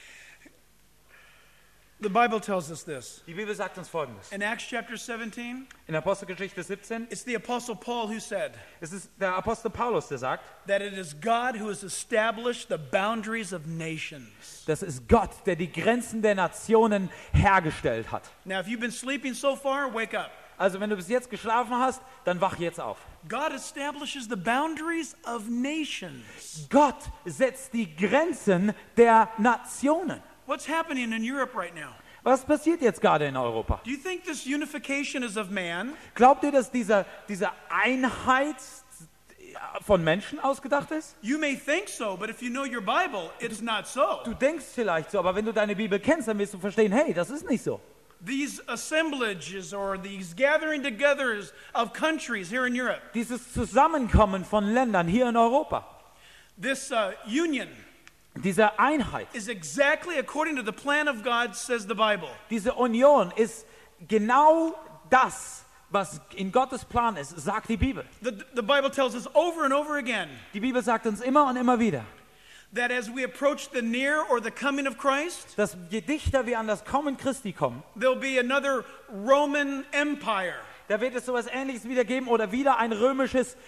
The Bible tells us this. Die Bibel sagt uns Folgendes. In Acts chapter 17, In Apostelgeschichte 17, it's the Apostle Paul who said es ist der Apostel Paulus, der sagt, that it is God who has established the boundaries of nations. das ist Gott, der die Grenzen der Nationen hergestellt hat. Now, if you've been sleeping so far, wake up. Also wenn du bis jetzt geschlafen hast, dann wach jetzt auf. God establishes the boundaries of nations. Gott setzt die Grenzen der Nationen. What's happening in Europe right now? Was passiert jetzt gerade in Europa? Do you think this unification is of man? Glaubt ihr, dass diese Einheit von Menschen ausgedacht ist? You may think so, but if you know your Bible, it's not so. Du denkst vielleicht so, aber wenn du deine Bibel kennst, dann wirst du verstehen, hey, das ist nicht so. These assemblages or these gathering togethers of countries here in Europe, Dieses Zusammenkommen von Ländern hier in Europa, this union diese Einheit, is exactly according to the plan of God, says the Bible. diese Union ist genau das, was in Gottes Plan ist, sagt die Bibel. The Bible tells us over and over again Die Bibel sagt uns immer und immer wieder, that as we approach the near or the coming of Christ, dass je dichter wir an das Kommen Christi kommen, there'll be another Roman Empire. da wird es sowas Ähnliches wieder geben oder wieder ein römisches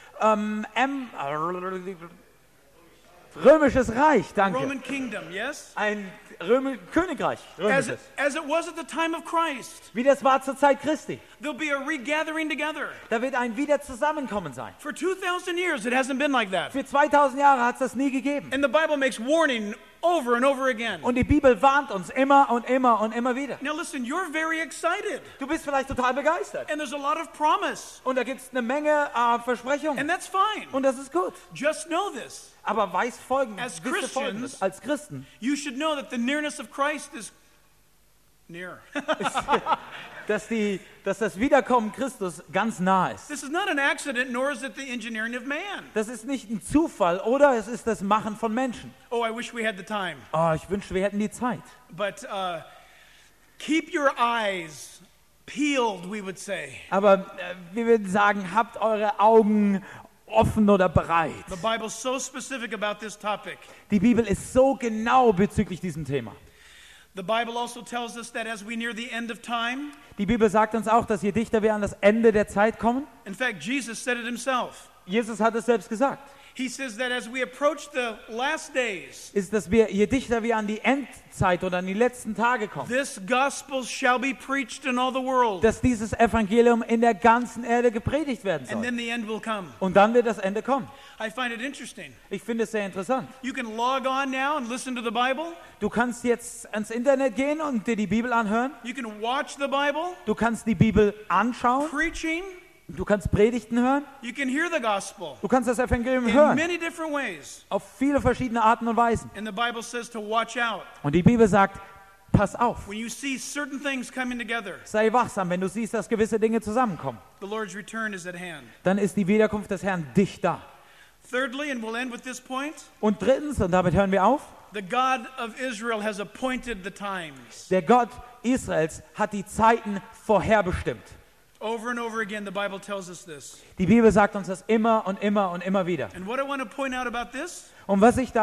römisches Reich, danke. Roman kingdom, yes? Ein Königreich, As römisches. it was at the time of Christ, Wie das war zur Zeit Christi. there'll be a regathering together. Da wird ein Wiederzusammenkommen sein. For 2,000 years, it hasn't been like that. Für 2000 Jahre hat es das nie gegeben. And the Bible makes warning over and over again. Und die Bibel warnt uns immer und immer und immer wieder. Now listen, you're very excited. Du bist vielleicht total begeistert. And there's a lot of promise. Und da gibt es eine Menge Versprechungen. And that's fine. Und das ist gut. Just know this. Aber weiß As wisse Folgendes. Christians- Als Christen, You should know that the nearness of Christ is near. dass das Wiederkommen Christus ganz nah ist. This is not an accident, nor is it the engineering of man. Das ist nicht ein Zufall oder es ist das Machen von Menschen. Oh, I wish we had the time. Oh, ich wünschte, wir hätten die Zeit. But keep your eyes peeled, we would say. Aber wir würden sagen, habt eure Augen offen oder bereit. The Bible's so specific about this topic. Die Bibel ist so genau bezüglich diesem Thema. The Bible also tells us that as we near the end of time, Die Bibel sagt uns auch, dass je dichter wir an das Ende der Zeit kommen. in fact, Jesus said it himself. Jesus hat es selbst gesagt. He says that as we approach the last days, Ist, dass wir, je dichter wir an die Endzeit oder an die letzten Tage kommen, this gospel shall be preached in all the world, dass dieses Evangelium in der ganzen Erde gepredigt werden and soll. then the end will come. Und dann wird das Ende kommen. I find it interesting. Ich finde es sehr interessant. You can log on now and listen to the Bible. Du kannst jetzt ans Internet gehen und dir die Bibel anhören. You can watch the Bible, Du kannst die Bibel anschauen. preaching. Du kannst Predigten hören. You can hear the gospel Du kannst das Evangelium in hören. many different ways. Auf viele verschiedene Arten und Weisen. And the Bible says to watch out. Und die Bibel sagt, pass auf. When you see certain things coming together, Sei wachsam, wenn du siehst, dass gewisse Dinge zusammenkommen. the Lord's return is at hand. Dann ist die Wiederkunft des Herrn dicht da. Thirdly, and we'll end with this point, Und drittens, und damit hören wir auf, the God of Israel has appointed the times. der Gott Israels hat die Zeiten vorherbestimmt. Over and over again, the Bible tells us this. Die Bibel sagt uns das immer und immer und immer wieder. And what I want to point out about this, Und was ich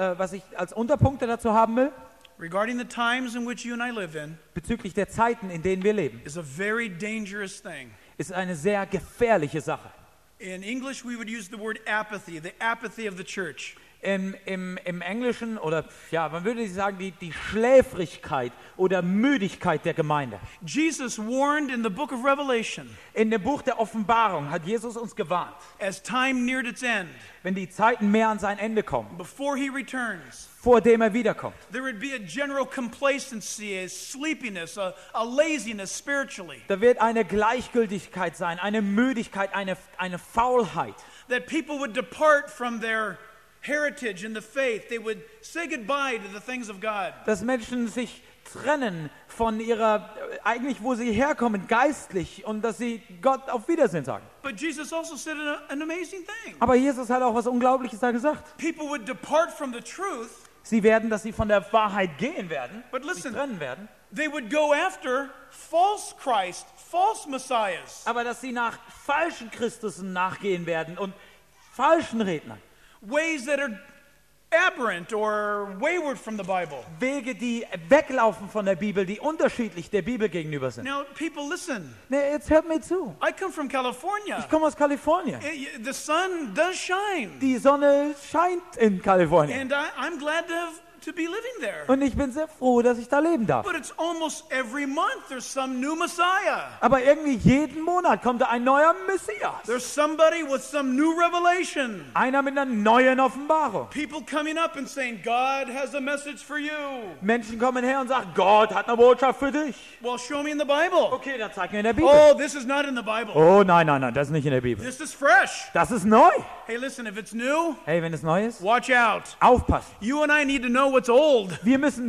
als Unterpunkte dazu haben will, regarding the times in which you and I live in, bezüglich der Zeiten, in denen wir leben, is a very dangerous thing. ist eine sehr gefährliche Sache. In English, we would use the word apathy, the apathy of the church. Im Englischen, oder ja, man würde sagen, die Schläfrigkeit oder Müdigkeit der Gemeinde. Jesus warned in the book of Revelation, In dem Buch der Offenbarung hat Jesus uns gewarnt, as time neared its end, wenn die Zeiten mehr an sein Ende kommen, before he returns, vor dem er wiederkommt, there would be a general complacency, a sleepiness, a laziness spiritually, da wird eine Gleichgültigkeit sein, eine Müdigkeit, eine Faulheit. that people would depart from their heritage in the faith. They would say goodbye to the things of God. Dass Menschen sich trennen von eigentlich wo sie herkommen, geistlich, und dass sie Gott auf Wiedersehen sagen. But Jesus also said an amazing thing. Aber Jesus hat auch was Unglaubliches da gesagt. People would depart from the truth. Dass sie von der Wahrheit gehen werden, But sich listen. trennen werden, They would go after false Christ, false messiahs. aber dass sie nach falschen Christusen nachgehen werden und falschen Rednern. Ways that are aberrant or wayward from the Bible. Wege, die weglaufen von der Bibel, die unterschiedlich der Bibel gegenüber sind. Now, people, listen. Nee, jetzt hört mir zu. I come from California. Ich komme aus Kalifornien. The sun does shine. Die Sonne scheint in Kalifornien. And I'm glad to be living there. Und ich bin sehr froh, dass ich da leben darf. But it's almost every month there's some new Messiah. Aber irgendwie jeden Monat kommt da ein neuer Messias. There's somebody with some new revelation. Einer mit einer neuen Offenbarung. People coming up and saying, God has a message for you. Menschen kommen her und sagen, Gott hat eine Botschaft für dich. Well, show me in the Bible. Okay, dann zeig mir in der Bibel. Oh, this is not in the Bible. Oh, nein, das ist nicht in der Bibel. This is fresh. Das ist neu. Hey, listen, if it's new, Hey, wenn es neu ist, watch out. aufpassen. You and I need to know what's old. Wir müssen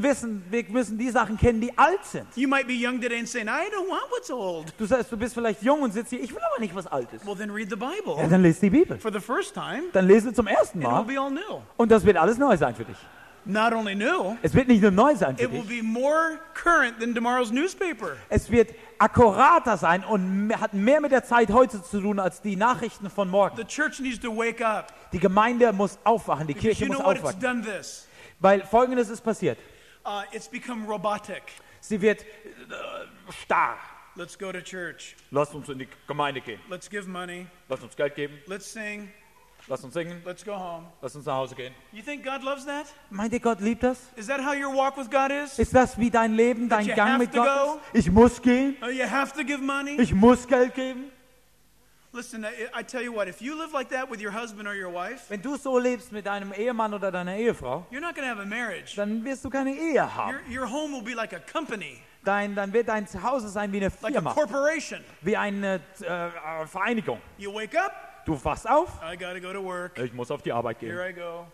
die Sachen kennen, die alt sind. You might be young today and saying, I don't want what's old. Du sagst, du bist vielleicht jung und sitzt hier, ich will aber nicht was Altes. Well, then read the Ja, Bible dann lest die Bibel. for the first time. Dann lese zum ersten It will Mal be all new. und das wird alles neu sein für dich. Not only new, Es wird nicht nur neu sein für it will dich, be more current than tomorrow's newspaper. es wird akkurater sein und hat mehr mit der Zeit heute zu tun als die Nachrichten von morgen. The church needs to wake up. Die Gemeinde muss aufwachen, die Because Kirche you muss know what? It's aufwachen. done this. Weil Folgendes ist passiert. It's become robotic. Sie wird starr. Let's go to church. Lass uns in die Gemeinde gehen. Let's give money. Lass uns Geld geben. Let's sing. Lass uns singen. Let's go home. Lass uns nach Hause gehen. You think God loves that? Meint ihr, Gott liebt das? Is that how your walk with God is? Ist das wie dein Leben, dein you Gang have mit to Gott go? ist? Ich muss gehen. Oh, you have to give money? Ich muss Geld geben. Listen, I tell you what, if you live like that with your husband or your wife, Wenn du so lebst mit deinem Ehemann oder deiner Ehefrau, you're not going to have a marriage. dann wirst du keine Ehe haben. Your home will be like a company, Dann wird dein Zuhause sein wie eine like a Firma, corporation. wie eine Vereinigung. You wake up, Du wachst auf, I got to go to work. ich muss auf die Arbeit Here gehen. I go.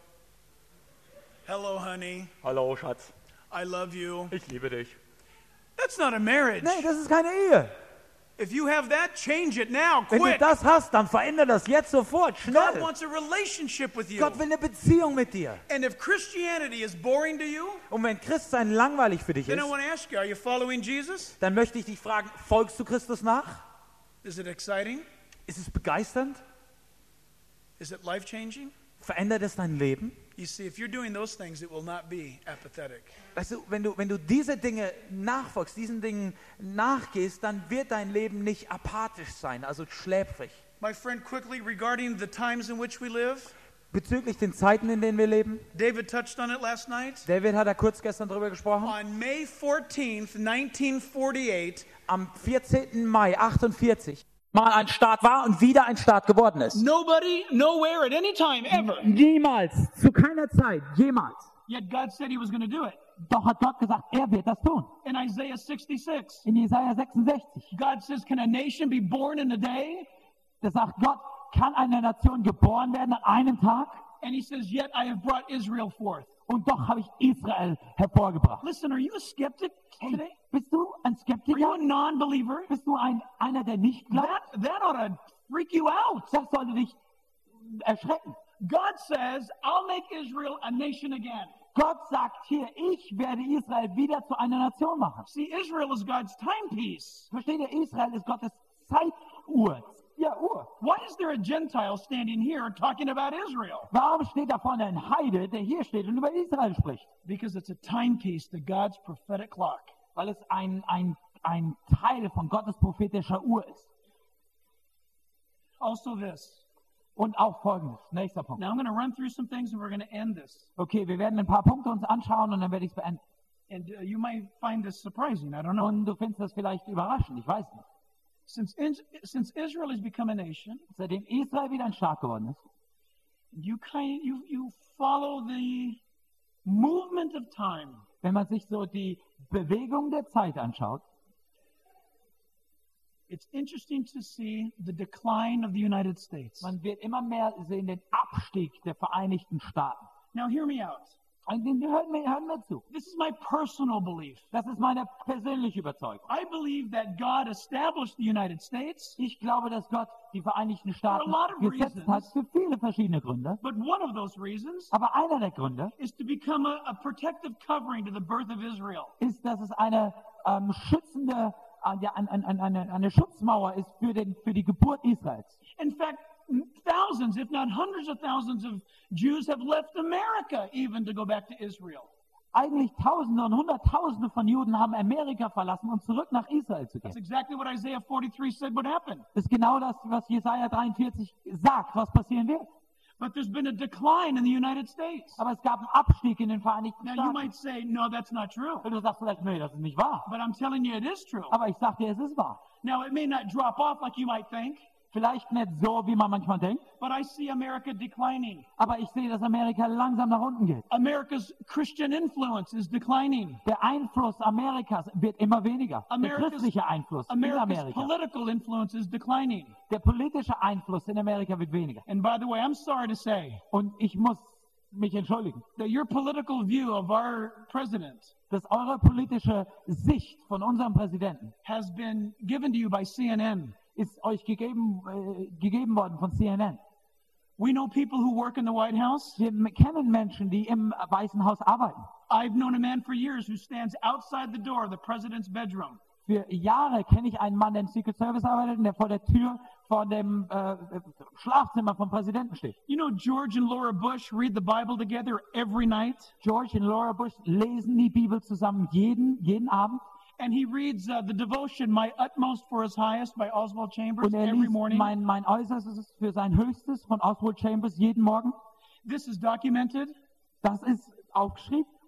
Hello, honey. Hallo Schatz, I love you. ich liebe dich. That's not a marriage. Nee, das ist keine Ehe. If you have that, change it now, Wenn du quick. das hast, dann verändere das jetzt sofort, God schnell. wants a relationship with you. Gott will eine Beziehung mit dir. And if Christianity is boring to you, Und wenn Christsein langweilig für dich then I ist, want to ask you, are you following Jesus? dann möchte ich dich fragen, folgst du Christus nach? Is it exciting? Ist es begeisternd? Is it life-changing? Verändert es dein Leben? You see, if you're doing those things, it will not be apathetic. Weißt du, wenn du diese Dinge nachfolgst, diesen Dingen nachgehst, dann wird dein Leben nicht apathisch sein, also schläfrig. My friend, quickly, regarding the times in which we live, Bezüglich den Zeiten, in denen wir leben, David touched on it last night. David hat da kurz gestern drüber gesprochen. On May 14th, 1948, Am 14. Mai 48 mal ein Staat war und wieder ein Staat geworden ist. nobody, nowhere, at any time, ever. Niemals, zu keiner Zeit, jemals. Yet God said he was going to do it. Doch hat Gott gesagt, er wird das tun. In Isaiah 66, In Jesaja 66, God says, can a nation be born in a day? da sagt Gott, kann eine Nation geboren werden an einem Tag? And he says, yet I have brought Israel forth. Und doch habe ich Israel hervorgebracht. Listen, are you a skeptic today? Bist du ein Are you Skeptiker? a non-believer? Bist du einer, der nicht glaubt? That ought to freak you out. Das sollte dich erschrecken. God says, I'll make Israel a nation again. Gott sagt hier, ich werde Israel wieder zu einer Nation machen. See, Israel is God's timepiece. Versteht ihr? Israel ist Gottes Zeituhr. Ja, Uhr. Why is there a Gentile standing here talking about Israel? Warum steht da vorne ein Heide, der hier steht und über Israel spricht? Because it's a timepiece to God's prophetic clock. Weil es ein Teil von Gottes prophetischer Uhr ist. Also this. Und auch folgendes, nächster Punkt. Now I'm going to run through some things and we're going to end this. Okay, wir werden ein paar Punkte uns anschauen und dann werde ich es beenden. And you might find this surprising. I don't know. Und du findest das vielleicht überraschend, ich weiß nicht. Since Israel has become a nation, Seitdem Israel wieder ein Staat geworden ist, you follow the movement of time. wenn man sich so die Bewegung der Zeit anschaut, It's interesting to see the decline of the United States. man wird immer mehr sehen den Abstieg der Vereinigten Staaten. Now hear me out. Und hören mir zu. This is my personal belief. Das ist meine persönliche Überzeugung. I believe that God established the United States, Ich glaube, dass Gott die Vereinigten Staaten For a lot of gesetzt hat für viele verschiedene Gründe. but one of those reasons Aber einer der Gründe is to become a protective covering to the birth of Israel. ist, dass es eine schützende, eine Schutzmauer ist für die Geburt Israels. In fact, thousands, if not hundreds of thousands of Jews have left America even to go back to Israel. Eigentlich Tausende und Hunderttausende von Juden haben Amerika verlassen, um zurück nach Israel zu That's gehen. exactly what Isaiah 43 said would happen. Das ist genau das, was Jesaja 43 sagt, was passieren wird. But there's been a decline in the United States. Aber es gab einen Abstieg in den Vereinigten Now you Staaten. might say, no, that's not true. Und du sagst vielleicht, nee, das ist nicht wahr. But I'm telling you, it is true. Aber ich sag dir, es ist wahr. Now it may not drop off like you might think, Vielleicht nicht so, wie man manchmal denkt, but I see America declining. aber ich sehe, dass Amerika langsam nach unten geht. America's Christian influence is declining. Der Einfluss Amerikas wird immer weniger. Der America's- christliche Einfluss in America's Amerika. political influence is declining. Der politische Einfluss in Amerika wird weniger. And by the way, I'm sorry to say Und ich muss mich entschuldigen, that your political view of our president dass eure politische Sicht von unserem Präsidenten has been given to you by CNN. ist euch gegeben worden von CNN. We know people who work in the White House. Wir kennen Menschen, die im Weißen Haus arbeiten. I've known a man for years who stands outside the door of the president's bedroom. Für Jahre kenne ich einen Mann, der im Secret Service arbeitet und der vor der Tür von dem Schlafzimmer vom Präsidenten steht. You know, George and Laura Bush read the Bible together every night, George und Laura Bush lesen die Bibel zusammen jeden Abend. and he reads the devotion, My Utmost for His Highest by Oswald Chambers Und er every liest morning. mein Äußerstes für sein Höchstes von Oswald Chambers jeden Morgen. This is documented. Das ist aufgeschrieben.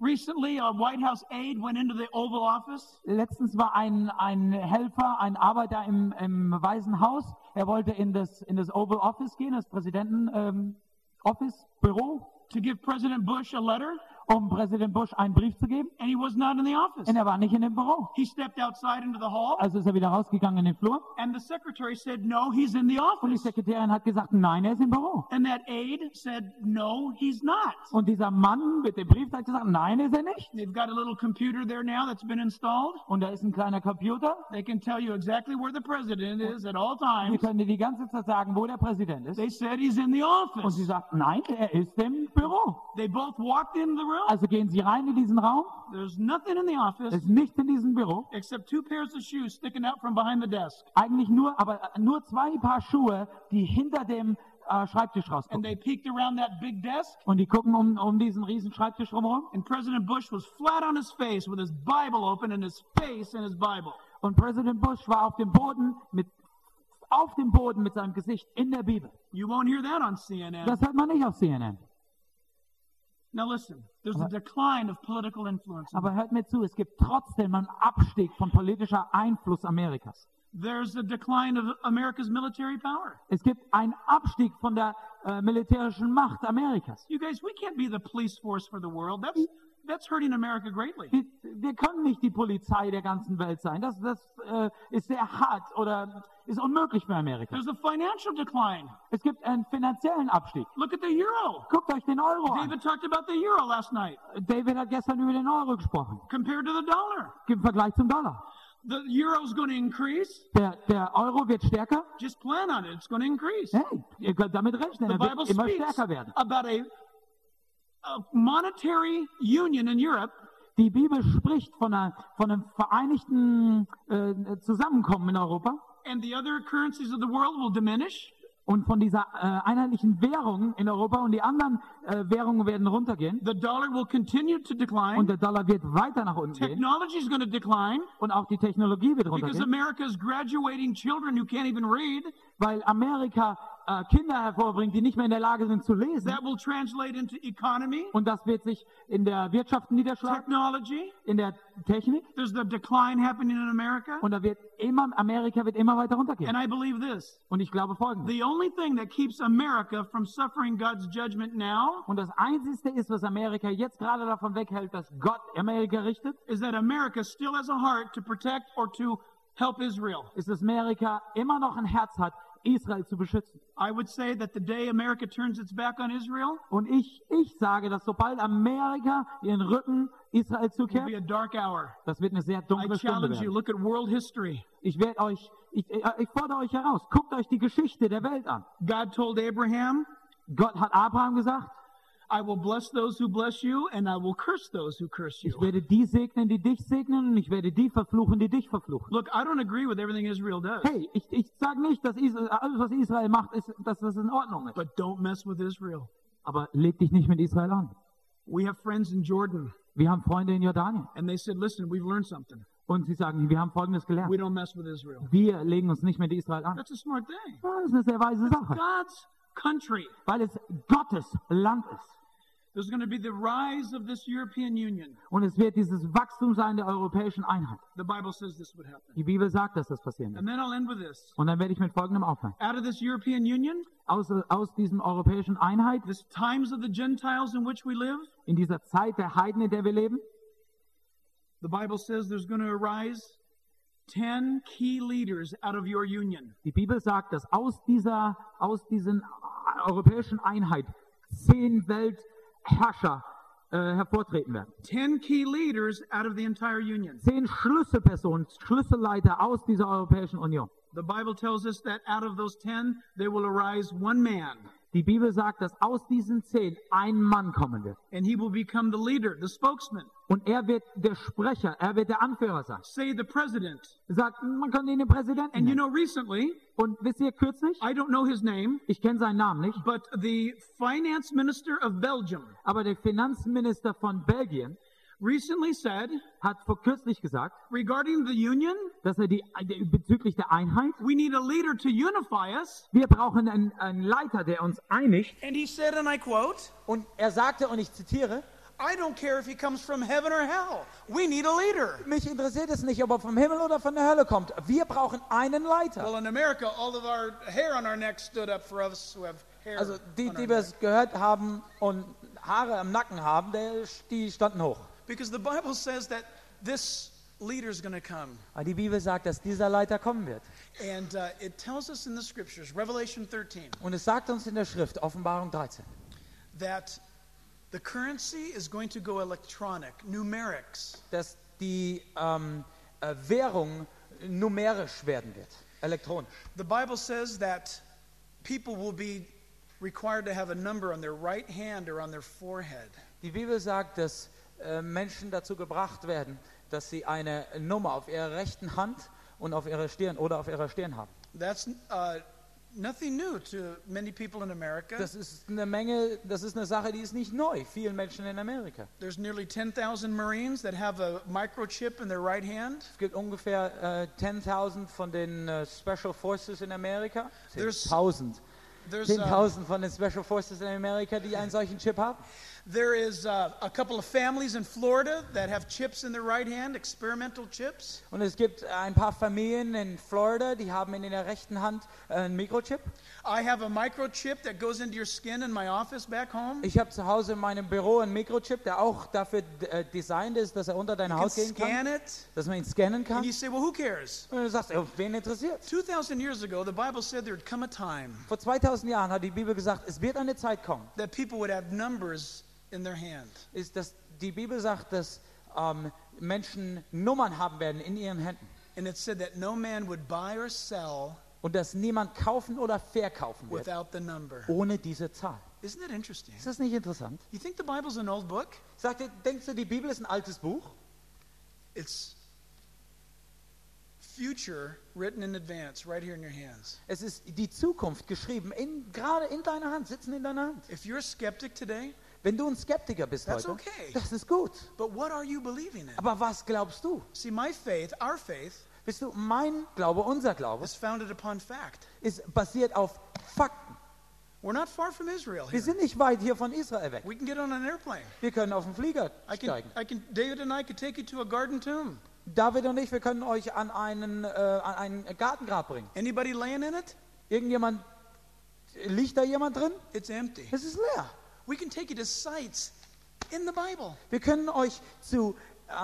Recently, a White House aide went into the Oval Office. Letztens war ein Helfer, ein Arbeiter im Weißen Haus. Er wollte in das Oval Office gehen, das Präsidenten Office, Büro, To give President Bush a letter, um Präsident Bush einen Brief zu geben. and he was not in the office. Und er war nicht in dem Büro. He stepped outside into the hall, Also ist er wieder rausgegangen in den Flur. and the secretary said, "No, he's in the Und die office." Sekretärin hat gesagt, nein, er ist im Büro. And that aide said, "No, he's not." Und dieser Mann mit dem Brief hat gesagt, nein, ist er nicht. They've got a little computer there now that's been installed. Und da ist ein kleiner Computer. They can tell you exactly where the president is at all Wir times. können dir die ganze Zeit sagen, wo der Präsident ist. They said he's in the Und sie office. sagt, nein, er ist im Büro. They both walked in the room. Also gehen sie rein in diesen Raum. There's nothing in the Es office ist nichts in diesem Büro. except 2 pairs of shoes sticking out from behind the desk. Eigentlich nur 2 Paar Schuhe, die hinter dem Schreibtisch And rausgucken. they peeked around that big desk, Und die gucken um diesen riesen Schreibtisch drumherum. and President Bush was flat on his face with his Bible open and his face in his Bible. Und Präsident Bush war auf dem Boden mit seinem Gesicht in der Bibel. You won't hear that on CNN. Das hört man nicht auf CNN. Now listen, there's a decline of political influence. Aber hört mir zu, es gibt trotzdem einen Abstieg von politischer Einfluss Amerikas. There's a decline of America's military power. Es gibt einen Abstieg von der militärischen Macht Amerikas. You guys, we can't be the police force for the world. That's hurting America greatly. Wir können nicht die Polizei der ganzen Welt sein. Das ist sehr hart oder ist unmöglich für Amerika. There's a financial decline. Es gibt einen finanziellen Abstieg. Look at the euro. Guckt euch den Euro an. David talked about the euro last night David hat gestern über den Euro gesprochen. compared to the dollar. Im Vergleich zum Dollar. The euro's going to increase. Der Euro wird stärker. Just plan on it. It's going to increase. Hey, ihr könnt damit rechnen. The Er Bible wird immer speaks stärker werden. about a monetary union in Europe Die Bibel spricht von einem vereinigten Zusammenkommen in Europa and the other currencies of the world will diminish. und von dieser einheitlichen Währung in Europa und die anderen Währungen werden runtergehen The dollar will continue to und decline. der Dollar wird weiter nach unten gehen Technology is going to decline und auch die Technologie wird because runtergehen, America is graduating children who can't even read. weil Amerika Kinder hervorbringt, die nicht mehr in der Lage sind zu lesen. That will translate into economy, Und das wird sich in der Wirtschaft niederschlagen, technology. in der Technik. There's the decline happening in America. Und Amerika wird immer weiter runtergehen. And I believe this. Und ich glaube Folgendes. The only thing that keeps America from suffering God's judgment now Und das Einzige ist, was Amerika jetzt gerade davon weghält, dass Gott Amerika richtet, is that America still has a heart to protect or to help Israel. ist, dass Amerika immer noch ein Herz hat, Israel zu beschützen. I would say that the day America turns its back on Israel Und ich sage, dass sobald Amerika ihren Rücken Israel will be zukehrt, a dark hour. das wird eine sehr I dunkle Stunde challenge you, werden. look at world history. Ich fordere euch heraus, guckt euch die Geschichte der Welt an. God told Abraham, Gott hat Abraham gesagt, I will bless those who bless you, and I will curse those who curse ich you. werde die segnen, die dich segnen, und ich werde die verfluchen, die dich verfluchen. Look, I don't agree with everything Israel does, Hey, ich sage nicht, dass alles, was Israel macht, dass das in Ordnung ist. but don't mess with Israel. Aber leg dich nicht mit Israel an. We have friends in Jordan, Wir haben Freunde in Jordanien. and they said, listen, we've learned something. Und sie sagen, wir haben Folgendes gelernt. We don't mess with Israel. Wir legen uns nicht mit Israel an. That's a smart thing. Das ist eine sehr weise Sache, God's country. weil es Gottes Land ist. There's going to be the rise of this European Union. Und es wird dieses Wachstum sein der europäischen Einheit. The Bible says this would happen. Die Bibel sagt, dass das passieren wird. And then I'll end with this. Und dann werde ich mit Folgendem aufhören. Out of this European Union, Aus diesem europäischen Einheit, this times of the Gentiles in which we live, in dieser Zeit der Heiden, in der wir leben, the Bible says there's going to arise 10 key leaders out of your union. die Bibel sagt, dass aus diesen europäischen Einheit 10 Weltherrscher hervortreten werden. 10 key leaders out of the entire union. 10 Schlüsselpersonen, Schlüsselleiter aus dieser Europäischen Union. The Bible tells us that out of those 10, there will arise one man, Die Bibel sagt, dass aus diesen 10 ein Mann kommen wird. and he will become the leader, the spokesman. Und er wird der Sprecher, er wird der Anführer sein. Say the president. Sagt, man kann ihn den Präsidenten And you nennen. know, recently, Und wisst ihr, kürzlich, I don't know his name, ich kenne seinen Namen nicht, but the finance minister of Belgium aber der Finanzminister von Belgien recently said, hat vor kürzlich gesagt, regarding the union, dass er bezüglich der Einheit, we need a leader to unify us. wir brauchen einen Leiter, der uns einigt. And he said, and I quote, Und er sagte, und ich zitiere, I don't care if he comes from heaven or hell. We need a leader. Mich interessiert es nicht, ob er vom Himmel oder von der Hölle kommt. Wir brauchen einen Leiter. Well, in America, all of our hair on our neck stood up for us who have hair Also die, on die our wir neck. es gehört haben und Haare am Nacken haben, die standen hoch. Because the Bible says that this leader is going to come. Weil die Bibel sagt, dass dieser Leiter kommen wird. And it tells us in the scriptures, Revelation 13, Und es sagt uns in der Schrift, Offenbarung 13, that the currency is going to go electronic, numerics. dass die Währung numerisch werden wird, elektronisch. The Bible says that people will be required to have a number on their right hand or on their forehead. Die Bibel sagt, dass Menschen dazu gebracht werden, dass sie eine Nummer auf ihrer rechten Hand und auf ihrer Stirn oder auf ihrer Stirn haben. That's nothing new to many people in America. Das ist eine Sache, die ist nicht neu, vielen Menschen in Amerika. There's nearly 10,000 Marines that have a microchip in their right hand. Es gibt ungefähr 10.000 von den Special Forces in Amerika. There's- 10.000. There's 10.000 von den Special Forces in Amerika, die einen solchen Chip haben. There is a couple of families in Florida that have chips in their right hand, experimental chips. Und es gibt ein paar Familien in Florida, die haben in der rechten Hand einen Mikrochip. I have a microchip that goes into your skin in my office back home. Ich habe zu Hause in meinem Büro einen Mikrochip, der auch dafür designt ist, dass er unter deine You can Haut gehen kann, scan it, dass man ihn scannen and kann. you say, well, who cares? Und du sagst, oh, wen interessiert? 2,000 years ago, the Bible said there would come a time Vor 2000 Jahren hat die Bibel gesagt, es wird eine Zeit kommen. that people would have numbers in their hand. Ist, dass die Bibel sagt, dass Menschen Nummern haben werden in ihren Händen. And it said that no man would buy or sell Und dass niemand kaufen oder verkaufen wird, without the number. ohne diese Zahl. Isn't that interesting? Ist das nicht interessant? You think the Bible's an old book? Denkst du, die Bibel ist ein altes Buch? It's future written in advance right here in your hands. Es ist die Zukunft geschrieben, gerade in deiner Hand, sitzen in deiner Hand. If you're a skeptic today, Wenn du ein Skeptiker bist That's heute, okay. das ist gut. but what are you believing in? Aber was glaubst du? See, my faith, our faith, Bist du, mein Glaube, unser Glaube, is founded upon fact. ist basiert auf Fakten. We're not far from Israel Wir here. sind nicht weit hier von Israel weg. We can get on an airplane. Wir können auf den Flieger steigen. David and I could take you to a garden tomb. David und ich, wir können euch an ein Gartengrab bringen. Anybody laying in it? Liegt da jemand drin? It's empty. Es ist leer. We can take you to sites in the Bible. Wir können euch zu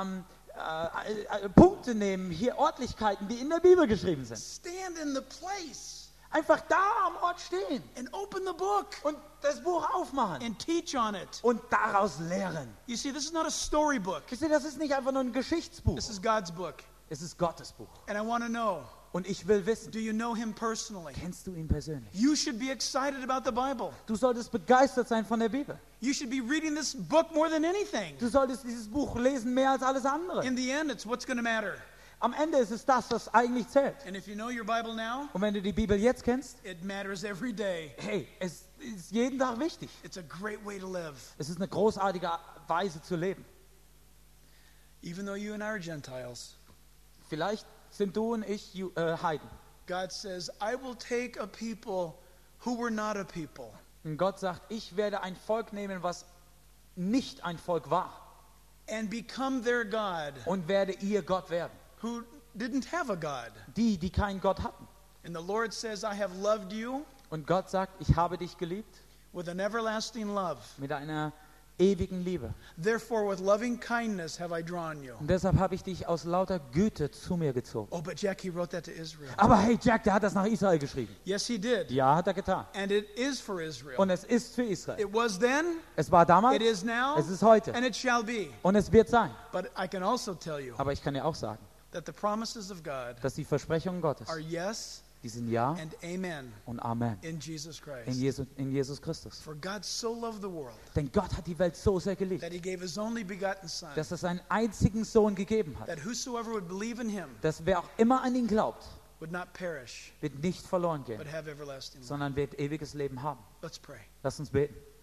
Punkte nehmen, hier Örtlichkeiten, die in der Bibel geschrieben sind. Stand in the place Einfach da am Ort stehen and open the book und das Buch aufmachen and teach on it. und daraus lehren. You see, this is not a storybook. Wisst ihr, das ist nicht einfach nur ein Geschichtsbuch. This is God's book. Es ist Gottes Buch. And I want to know, Und ich will wissen, do you know him personally? kennst du ihn persönlich? You should be excited about the Bible. Du solltest begeistert sein von der Bibel. You should be reading this book more than anything. Du solltest dieses Buch lesen mehr als alles andere. In the end, it's what's going to matter. Am Ende ist es das, was eigentlich zählt. And if you know your Bible now, Und wenn du die Bibel jetzt kennst, it matters every day. hey, es ist jeden Tag wichtig. It's a great way to live. Es ist eine großartige Weise zu leben. Even though you and I are Gentiles, Vielleicht sind du und ich Heiden. God says, I will take a people who were not a people, Und Gott sagt, ich werde ein Volk nehmen, was nicht ein Volk war, and become their God, und werde ihr Gott werden. who didn't have a God. Die keinen Gott hatten. And the Lord says, I have loved you Und Gott sagt, ich habe dich geliebt with an everlasting love. mit einer ewigen Liebe. Therefore, with loving kindness have I drawn you. Und deshalb habe ich dich aus lauter Güte zu mir gezogen. Oh, but Jack, he wrote that to Israel. Aber hey, Jack, der hat das nach Israel geschrieben. Yes, he did. Ja, hat er getan. And it is for Israel. Und es ist für Israel. It was then, Es war damals, it is now, es ist heute and it shall be. und es wird sein. But I can also tell you Aber ich kann dir auch sagen, that the promises of God dass die Versprechungen Gottes, are yes die sind Ja and amen und Amen in Jesus Christ. in Jesus Christus. For God so loved the world Denn Gott hat die Welt so sehr geliebt, that he gave his only begotten Son, dass er seinen einzigen Sohn gegeben hat, that whosoever would believe in him dass wer auch immer an ihn glaubt, would not perish, wird nicht verloren gehen, but have everlasting life. sondern wird ewiges Leben haben. Let's pray. Lass uns beten.